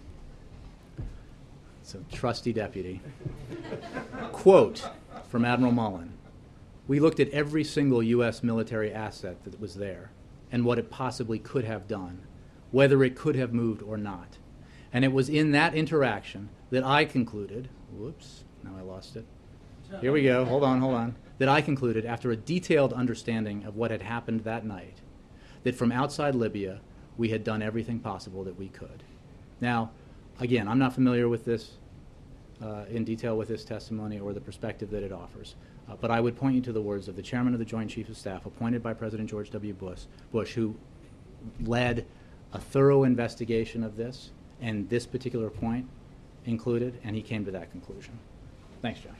So, trusty deputy. Quote from Admiral Mullen: "We looked at every single U S military asset that was there and what it possibly could have done, whether it could have moved or not. And it was in that interaction that I concluded, whoops, now I lost it. Here we go, hold on, hold on. That I concluded, after a detailed understanding of what had happened that night, that from outside Libya, we had done everything possible that we could. Now, again, I'm not familiar with this uh, in detail with this testimony or the perspective that it offers, uh, but I would point you to the words of the chairman of the Joint Chiefs of Staff, appointed by President George W. Bush, Bush, who led a thorough investigation of this, and this particular point included, and he came to that conclusion. Thanks, Johnny.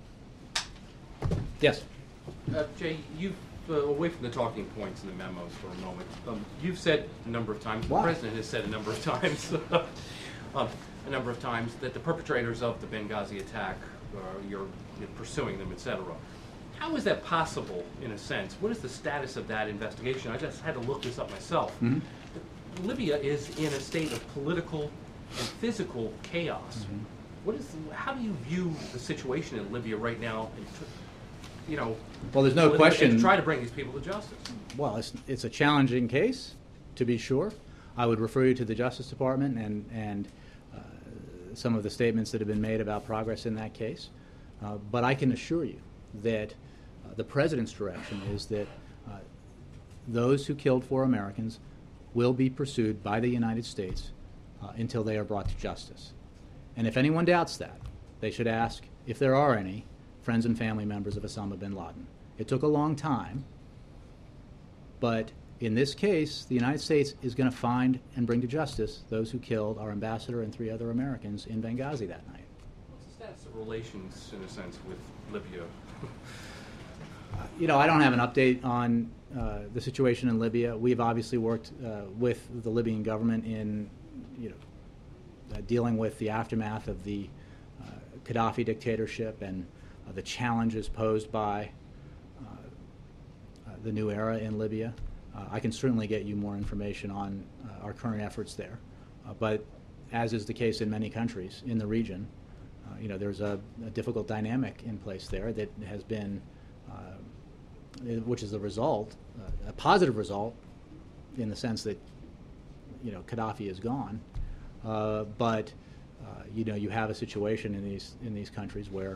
Yes? Uh, Jay, you've, uh, away from the talking points in the memos for a moment, um, you've said a number of times, Why? the President has said a number of times, um, a number of times, that the perpetrators of the Benghazi attack, uh, you're, you're pursuing them, et cetera. How is that possible, in a sense? What is the status of that investigation? I just had to look this up myself. Mm-hmm. Libya is in a state of political and physical chaos. Mm-hmm. What is? How do you view the situation in Libya right now? And to, you know, Well, there's no and question. try to bring these people to justice. Well, it's, it's a challenging case, to be sure. I would refer you to the Justice Department and, and uh, some of the statements that have been made about progress in that case. Uh, but I can assure you that uh, the President's direction is that uh, those who killed four Americans will be pursued by the United States uh, until they are brought to justice. And if anyone doubts that, they should ask if there are any friends and family members of Osama bin Laden. It took a long time, but in this case, the United States is going to find and bring to justice those who killed our ambassador and three other Americans in Benghazi that night. What's the status of relations, in a sense, with Libya? You know, I don't have an update on uh, the situation in Libya. We've obviously worked uh, with the Libyan government in, you know, uh, dealing with the aftermath of the uh, Gaddafi dictatorship and uh, the challenges posed by uh, uh, the new era in Libya. Uh, I can certainly get you more information on uh, our current efforts there. Uh, but as is the case in many countries in the region, uh, you know, there's a, a difficult dynamic in place there that has been Uh, which is a result, uh, a positive result, in the sense that, you know, Gaddafi is gone. Uh, but uh, you know, you have a situation in these in these countries where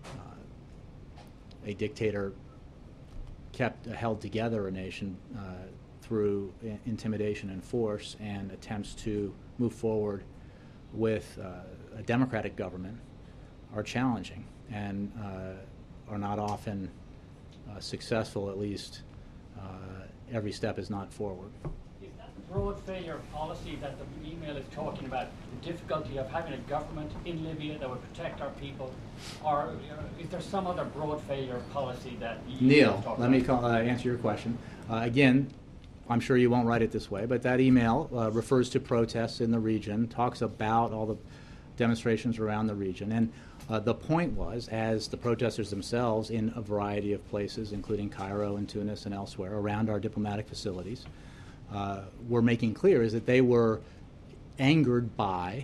uh, a dictator kept uh, held together a nation uh, through I- intimidation and force, and attempts to move forward with uh, a democratic government are challenging and uh, are not often Uh, successful. At least uh, every step is not forward. Is that the broad failure of policy that the email is talking about, the difficulty of having a government in Libya that would protect our people, or uh, is there some other broad failure of policy that the email Neil, is talking let me about? call, uh, answer your question. Uh, again, I'm sure you won't write it this way, but that email uh, refers to protests in the region, talks about all the demonstrations around the region, and Uh, the point was, as the protesters themselves in a variety of places, including Cairo and Tunis and elsewhere, around our diplomatic facilities, uh, were making clear is that they were angered by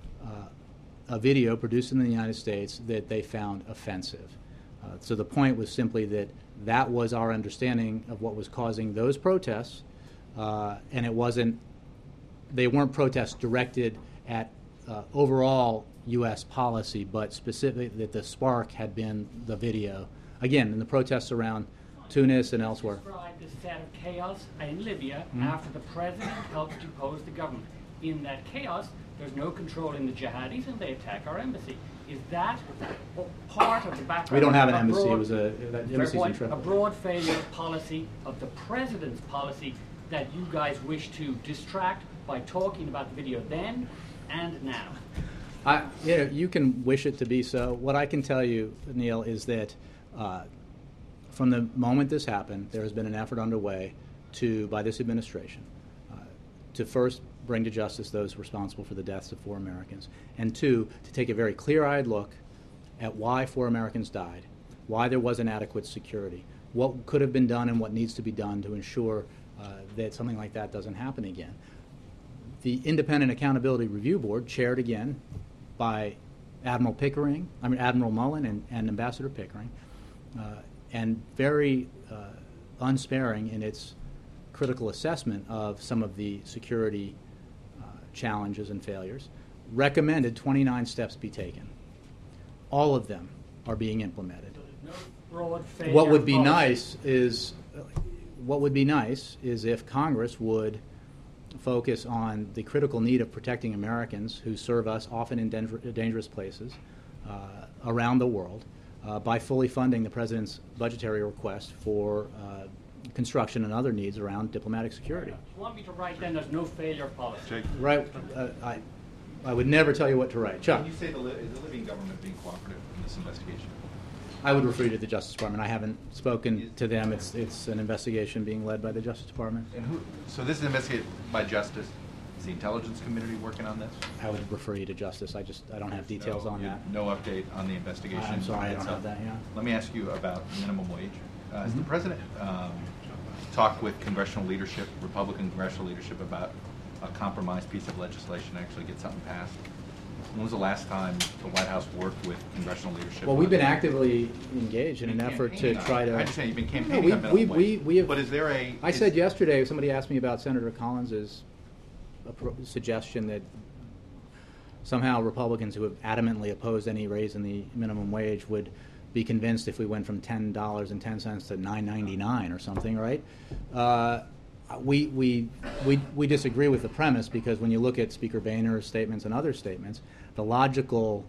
uh, a video produced in the United States that they found offensive. Uh, so the point was simply that that was our understanding of what was causing those protests, uh, and it wasn't, they weren't protests directed at uh, overall U S policy, but specifically that the spark had been the video. Again, in the protests around Tunis and elsewhere. Describe the set of chaos in Libya Mhm. after the president helped depose the government. In that chaos, there's no control in the jihadis and they attack our embassy. Is that part of the background? We don't have an of a embassy. broad- It was a that Fair embassy's in point. Tripoli. A broad failure policy of the president's policy that you guys wish to distract by talking about the video then and now. I, you know, you can wish it to be so. What I can tell you, Neil, is that uh, from the moment this happened, there has been an effort underway to, by this administration, uh, to first bring to justice those responsible for the deaths of four Americans, and two, to take a very clear-eyed look at why four Americans died, why there wasn't adequate security, what could have been done and what needs to be done to ensure uh, that something like that doesn't happen again. The Independent Accountability Review Board, chaired again by Admiral Pickering, I mean Admiral Mullen and, and Ambassador Pickering, uh, and very uh, unsparing in its critical assessment of some of the security uh, challenges and failures, recommended twenty-nine steps be taken. All of them are being implemented. No broad failure What would be policy. nice is, what would be nice is if Congress would focus on the critical need of protecting Americans who serve us often in danger- dangerous places uh, around the world uh, by fully funding the President's budgetary request for uh, construction and other needs around diplomatic security. You want me to write then there's no failure policy? Right? Uh, I, I would never tell you what to write. Chuck? Can you say the, li- is the Libyan government being cooperative in this investigation? I would refer you to the Justice Department. I haven't spoken to them. It's it's an investigation being led by the Justice Department. And who, so this is investigated by Justice. Is the intelligence community working on this? I would refer you to Justice. I just I don't have details no, on you- that. No update on the investigation? I'm sorry, I don't itself? have that, yeah. Let me ask you about minimum wage. Uh, Has the Mhm. President um, talked with congressional leadership, Republican congressional leadership, about a compromise piece of legislation to actually get something passed? When was the last time the White House worked with congressional leadership? Well, we've on been it? actively engaged in an Been effort to campaigning on try it. to. I understand you've been No, campaigning we- on minimum we- wage. we- we have- But is there a? I is- said yesterday, somebody asked me about Senator Collins's appro- suggestion that somehow Republicans who have adamantly opposed any raise in the minimum wage would be convinced if we went from ten dollars and ten cents to nine ninety-nine or something, right? Uh, we, we, we, we disagree with the premise because when you look at Speaker Boehner's statements and other statements, the logical,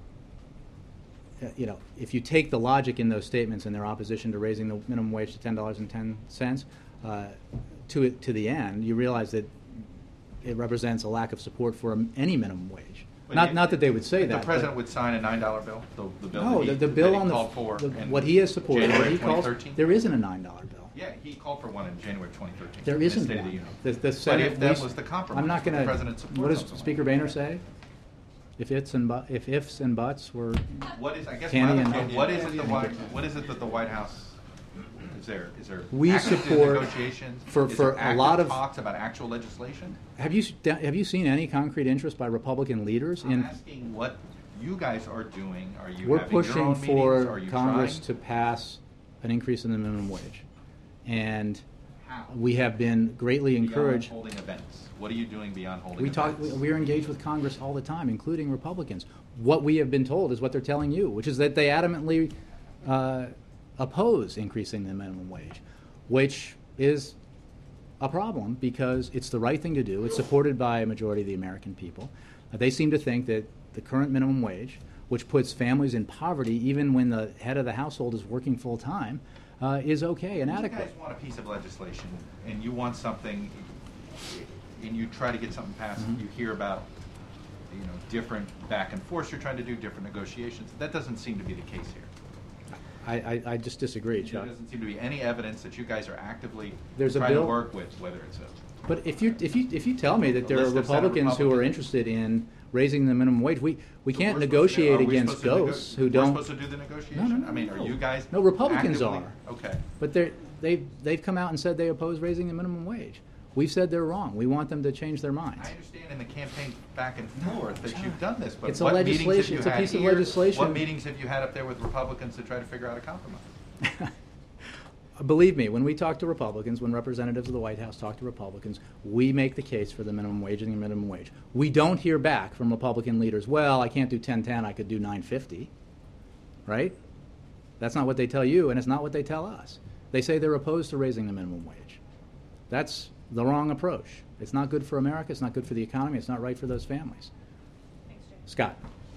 uh, you know, if you take the logic in those statements and their opposition to raising the minimum wage to ten dollars and ten cents uh, to it, to the end, you realize that it represents a lack of support for um, any minimum wage. But Not, you- not that they would say the that. president but- would sign a nine dollar bill. The, the bill No, that he, the, the bill that he on the, called for the in what he has supported, what January he calls, twenty thirteen. there isn't a nine dollar bill. Yeah, he called for one in January twenty thirteen. There in the isn't State of the one. Union. The, the But Senate, if that we- was the compromise, I'm not would going the to. president support What does something like Speaker that? Boehner say? If it's and bu- if ifs and buts were What is, I guess, candy my and other- what is it the White, what is it that the White House, is there, is there We active support- negotiations? for- Is for there a active lot of- talks about actual legislation? Have you s- have you seen any concrete interest by Republican leaders I'm in? asking what you guys are doing. Are you We're having your pushing own meetings? Are for you Congress trying? to pass an increase in the minimum wage, and How? we have been greatly Beyond encouraged. holding events. What are you doing beyond holding We talk. events? We, we are engaged with Congress all the time, including Republicans. What we have been told is what they're telling you, which is that they adamantly uh, oppose increasing the minimum wage, which is a problem because it's the right thing to do. It's supported by a majority of the American people. Uh, they seem to think that the current minimum wage, which puts families in poverty even when the head of the household is working full time, uh, is okay and You adequate. guys want a piece of legislation, and you want something, and you try to get something passed, Mhm. you hear about, you know, different back and forth you're trying to do, different negotiations. That doesn't seem to be the case here. I, I, I just disagree, There Chuck. doesn't seem to be any evidence that you guys are actively There's a trying to bill- work with, whether it's a. But if you if you if you tell me that there A are list of Senate Republicans who are Republicans. interested in raising the minimum wage, we, we So can't we're supposed to- negotiate are we against supposed to nego- ghosts who don't. We're supposed to do the negotiation? No, no, no, I mean, are no. you guys? No, Republicans actively- are. Okay. But they they've they've come out and said they oppose raising the minimum wage. We've said they're wrong. We want them to change their minds. I understand in the campaign back and forth that you've done this, but It's a what meetings have legislation- you it's a had piece of here? legislation. What meetings have you had up there with Republicans to try to figure out a compromise? Believe me, when we talk to Republicans, when representatives of the White House talk to Republicans, we make the case for the minimum wage and the minimum wage. We don't hear back from Republican leaders, well, I can't do ten ten, I could do nine fifty, right? That's not what they tell you, and it's not what they tell us. They say they're opposed to raising the minimum wage. That's the wrong approach. It's not good for America, it's not good for the economy, it's not right for those families. Scott.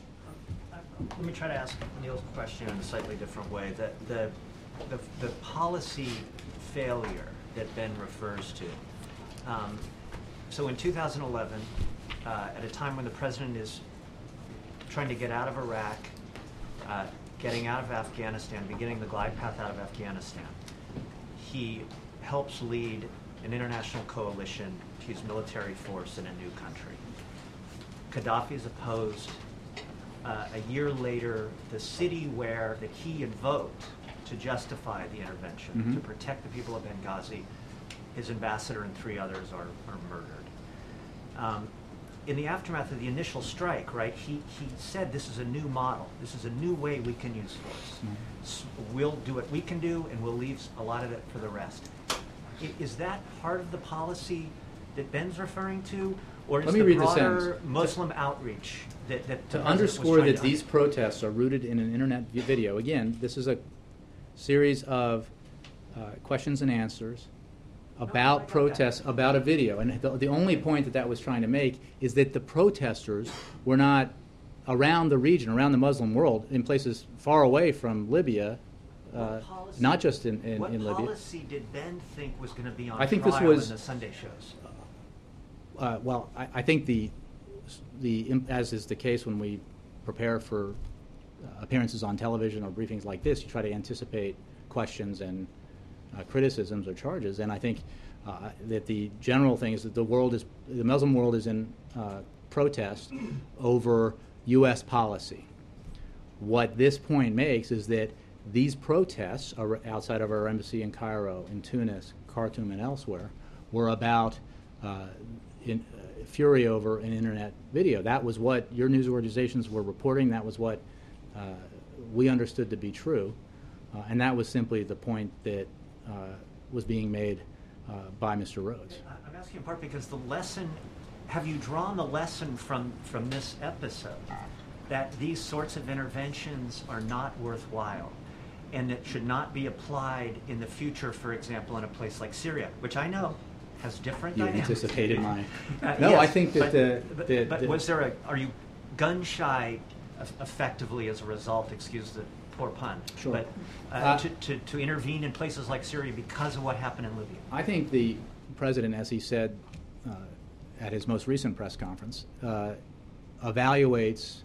Let me try to ask Neil's question in a slightly different way. The, the, the, the policy failure that Ben refers to. Um, so in two thousand eleven, uh, at a time when the president is trying to get out of Iraq, uh, getting out of Afghanistan, beginning the glide path out of Afghanistan, he helps lead an international coalition to use military force in a new country. Gaddafi is opposed. Uh, a year later, the city where that he invoked to justify the intervention, Mhm. to protect the people of Benghazi, his ambassador and three others are, are murdered. Um, in the aftermath of the initial strike, right, he, he said this is a new model. This is a new way we can use force. S- We'll do what we can do, and we'll leave a lot of it for the rest. I- Is that part of the policy that Ben's referring to, Or is Let me the read the broader sentence. Muslim outreach that, that the To president underscore was trying that to these protests are rooted in an internet vi- video, again, this is a series of uh, questions and answers I about got protests, that. about a video. And the, the only point that that was trying to make is that the protesters were not around the region, around the Muslim world, in places far away from Libya, uh, What policy- not just in, in, what in Libya. policy did Ben think was going to be on I think trial this was- in the Sunday shows? Uh, well, I, I think the, the, im- as is the case when we prepare for uh, appearances on television or briefings like this, you try to anticipate questions and uh, criticisms or charges. And I think uh, that the general thing is that the world is, the Muslim world is in uh, protest over U S policy. What this point makes is that these protests are outside of our embassy in Cairo, in Tunis, Khartoum, and elsewhere were about uh, in, uh, fury over an internet video. That was what your news organizations were reporting. That was what uh, we understood to be true. Uh, and that was simply the point that uh, was being made uh, by Mister Rhodes. I'm asking in part because the lesson, have you drawn the lesson from, from this episode that these sorts of interventions are not worthwhile and that should not be applied in the future, for example, in a place like Syria, which I know has different You dynamics. anticipated my... Uh, No, yes, I think that but, the... But, the- but the- was there a, are you gun shy effectively as a result, excuse the poor pun, Sure. but uh, Uh, to, to, to intervene in places like Syria because of what happened in Libya? I think the president, as he said uh, at his most recent press conference, uh, evaluates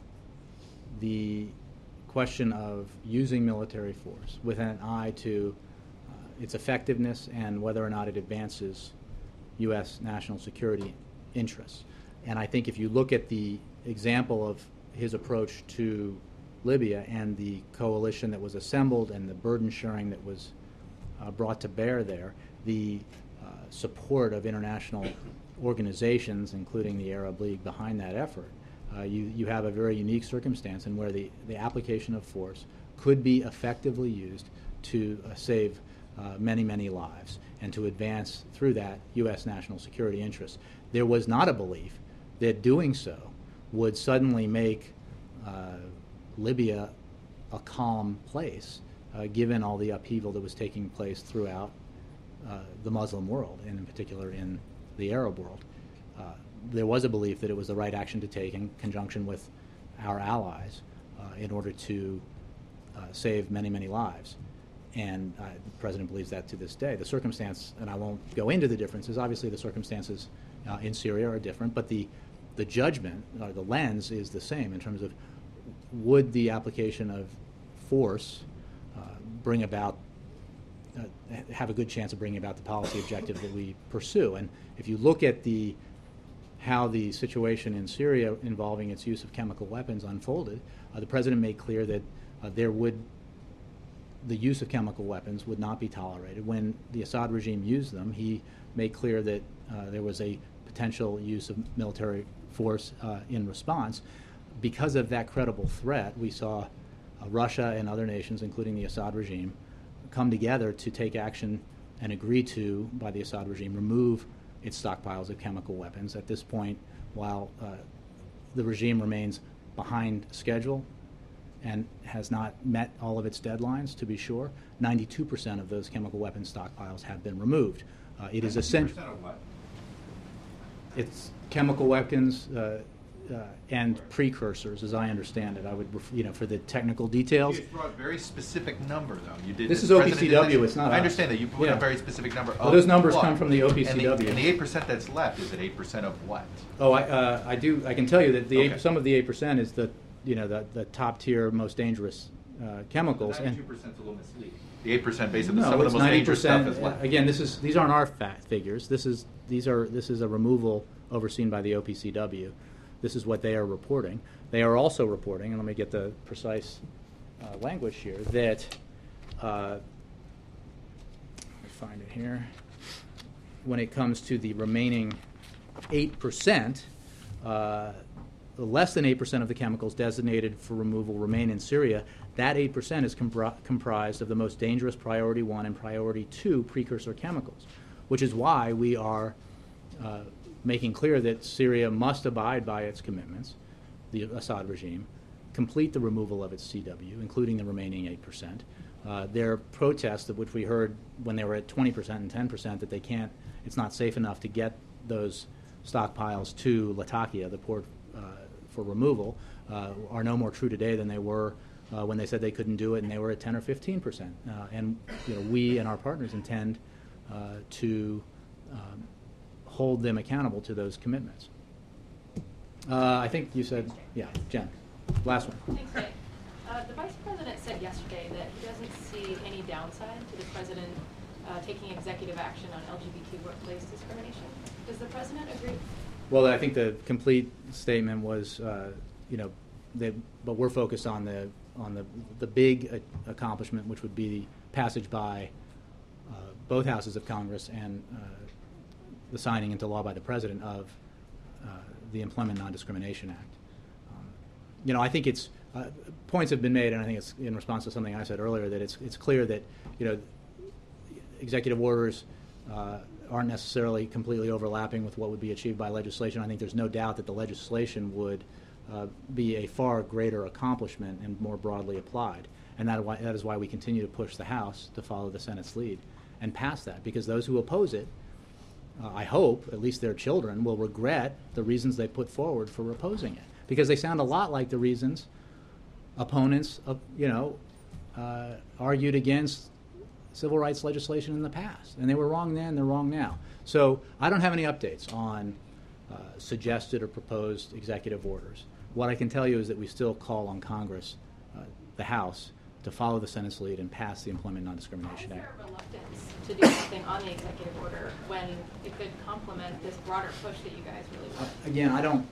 the question of using military force with an eye to uh, its effectiveness and whether or not it advances U S national security interests. And I think if you look at the example of his approach to Libya and the coalition that was assembled and the burden sharing that was uh, brought to bear there, the uh, support of international organizations, including the Arab League, behind that effort, uh, you, you have a very unique circumstance in where the, the application of force could be effectively used to uh, save uh, many, many lives and to advance through that U S national security interests. There was not a belief that doing so would suddenly make uh, Libya a calm place, uh, given all the upheaval that was taking place throughout uh, the Muslim world, and in particular in the Arab world. Uh, there was a belief that it was the right action to take in conjunction with our allies uh, in order to uh, save many, many lives. And uh, the President believes that to this day. The circumstance, and I won't go into the differences, obviously the circumstances uh, in Syria are different, but the, the judgment, or the lens, is the same in terms of would the application of force uh, bring about, uh, have a good chance of bringing about the policy objective that we pursue. And if you look at the how the situation in Syria involving its use of chemical weapons unfolded, uh, the President made clear that uh, there would the use of chemical weapons would not be tolerated. When the Assad regime used them, he made clear that uh, there was a potential use of military force uh, in response. Because of that credible threat, we saw uh, Russia and other nations, including the Assad regime, come together to take action and agree to, by the Assad regime, remove its stockpiles of chemical weapons. At this point, while uh, the regime remains behind schedule and has not met all of its deadlines, to be sure, ninety-two percent of those chemical weapons stockpiles have been removed. Uh, it is essential. ninety percent of what? It's chemical weapons uh, uh, and precursors, as I understand it. I would, ref- you know, for the technical details. You brought a very specific number, though. You did. This is the O P President C did W, mention- it's not I us. understand that you put Yeah. a very specific number. Well, of those numbers what? come from the O P C And W. the, and the eight percent that's left, is it eight percent of what? Oh, I, uh, I do. I can tell you that the Okay. eight, some of the eight percent is the, you know, the, the top tier, most dangerous uh, chemicals. ninety-two percent is a little misleading. The eight percent, basically, No, some of it's the most dangerous stuff ninety is percent. left. Again, this is these aren't our fact figures. This is these are this is a removal overseen by the O P C W. This is what they are reporting. They are also reporting, and let me get the precise uh, language here, that uh, let me find it here. When it comes to the remaining eight percent, uh, less than eight percent of the chemicals designated for removal remain in Syria. That eight percent is compri- comprised of the most dangerous priority one and priority two precursor chemicals, which is why we are uh, making clear that Syria must abide by its commitments, the Assad regime, complete the removal of its C W, including the remaining eight percent. Uh, their protest, of which we heard when they were at twenty percent and ten percent, that they can't, it's not safe enough to get those stockpiles to Latakia, the port uh, for removal, uh, are no more true today than they were uh, when they said they couldn't do it, and they were at ten or fifteen percent. Uh, and you know, we and our partners intend uh, to um, hold them accountable to those commitments. Uh, I think you said, yeah, Jen, last one. Thanks, Nick. Uh, the Vice President said yesterday that he doesn't see any downside to the President uh, taking executive action on L G B T workplace discrimination. Does the President agree? Well, I think the complete statement was, uh, you know, that, but we're focused on the on the the big a- accomplishment, which would be the passage by uh, both houses of Congress and uh, the signing into law by the President of uh, the Employment Non-Discrimination Act. Um, you know, I think it's uh, points have been made, and I think it's in response to something I said earlier, that it's it's clear that, you know, executive orders uh, aren't necessarily completely overlapping with what would be achieved by legislation. I think there's no doubt that the legislation would uh, be a far greater accomplishment and more broadly applied. And that, why, that is why we continue to push the House to follow the Senate's lead and pass that, because those who oppose it, uh, I hope, at least their children, will regret the reasons they put forward for opposing it, because they sound a lot like the reasons opponents of, you know, uh, argued against civil rights legislation in the past. And they were wrong then, they're wrong now. So I don't have any updates on uh, suggested or proposed executive orders. What I can tell you is that we still call on Congress, uh, the House, to follow the Senate's lead and pass the Employment Non-Discrimination Act. Is there a reluctance to do something on the executive order when it could complement this broader push that you guys really want? Uh, again, I don't,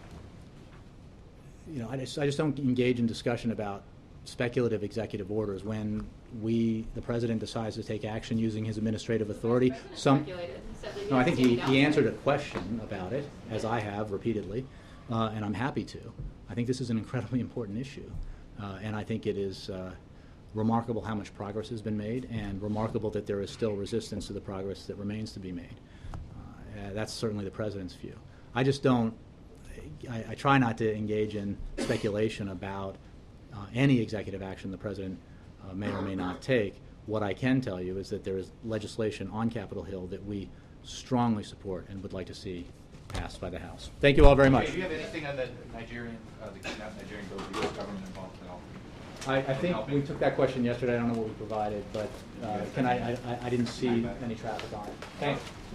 you know, I just, I just don't engage in discussion about speculative executive orders when we, the President, decides to take action using his administrative authority. Some, no, I think he, he answered a question about it, as I have repeatedly, uh, and I'm happy to. I think this is an incredibly important issue, uh, and I think it is uh, remarkable how much progress has been made, and remarkable that there is still resistance to the progress that remains to be made. Uh, that's certainly the President's view. I just don't, I, I try not to engage in speculation about uh, any executive action the President uh, may or may not take. What I can tell you is that there is legislation on Capitol Hill that we strongly support and would like to see passed by the House. Thank you all very much. Okay, do you have anything on the Nigerian, uh, the kidnapped Nigerian girls, the U S government involved at all? I, I think we took that question yesterday. I don't know what we provided, but uh, can I, I, I didn't see any traffic on it. Thanks.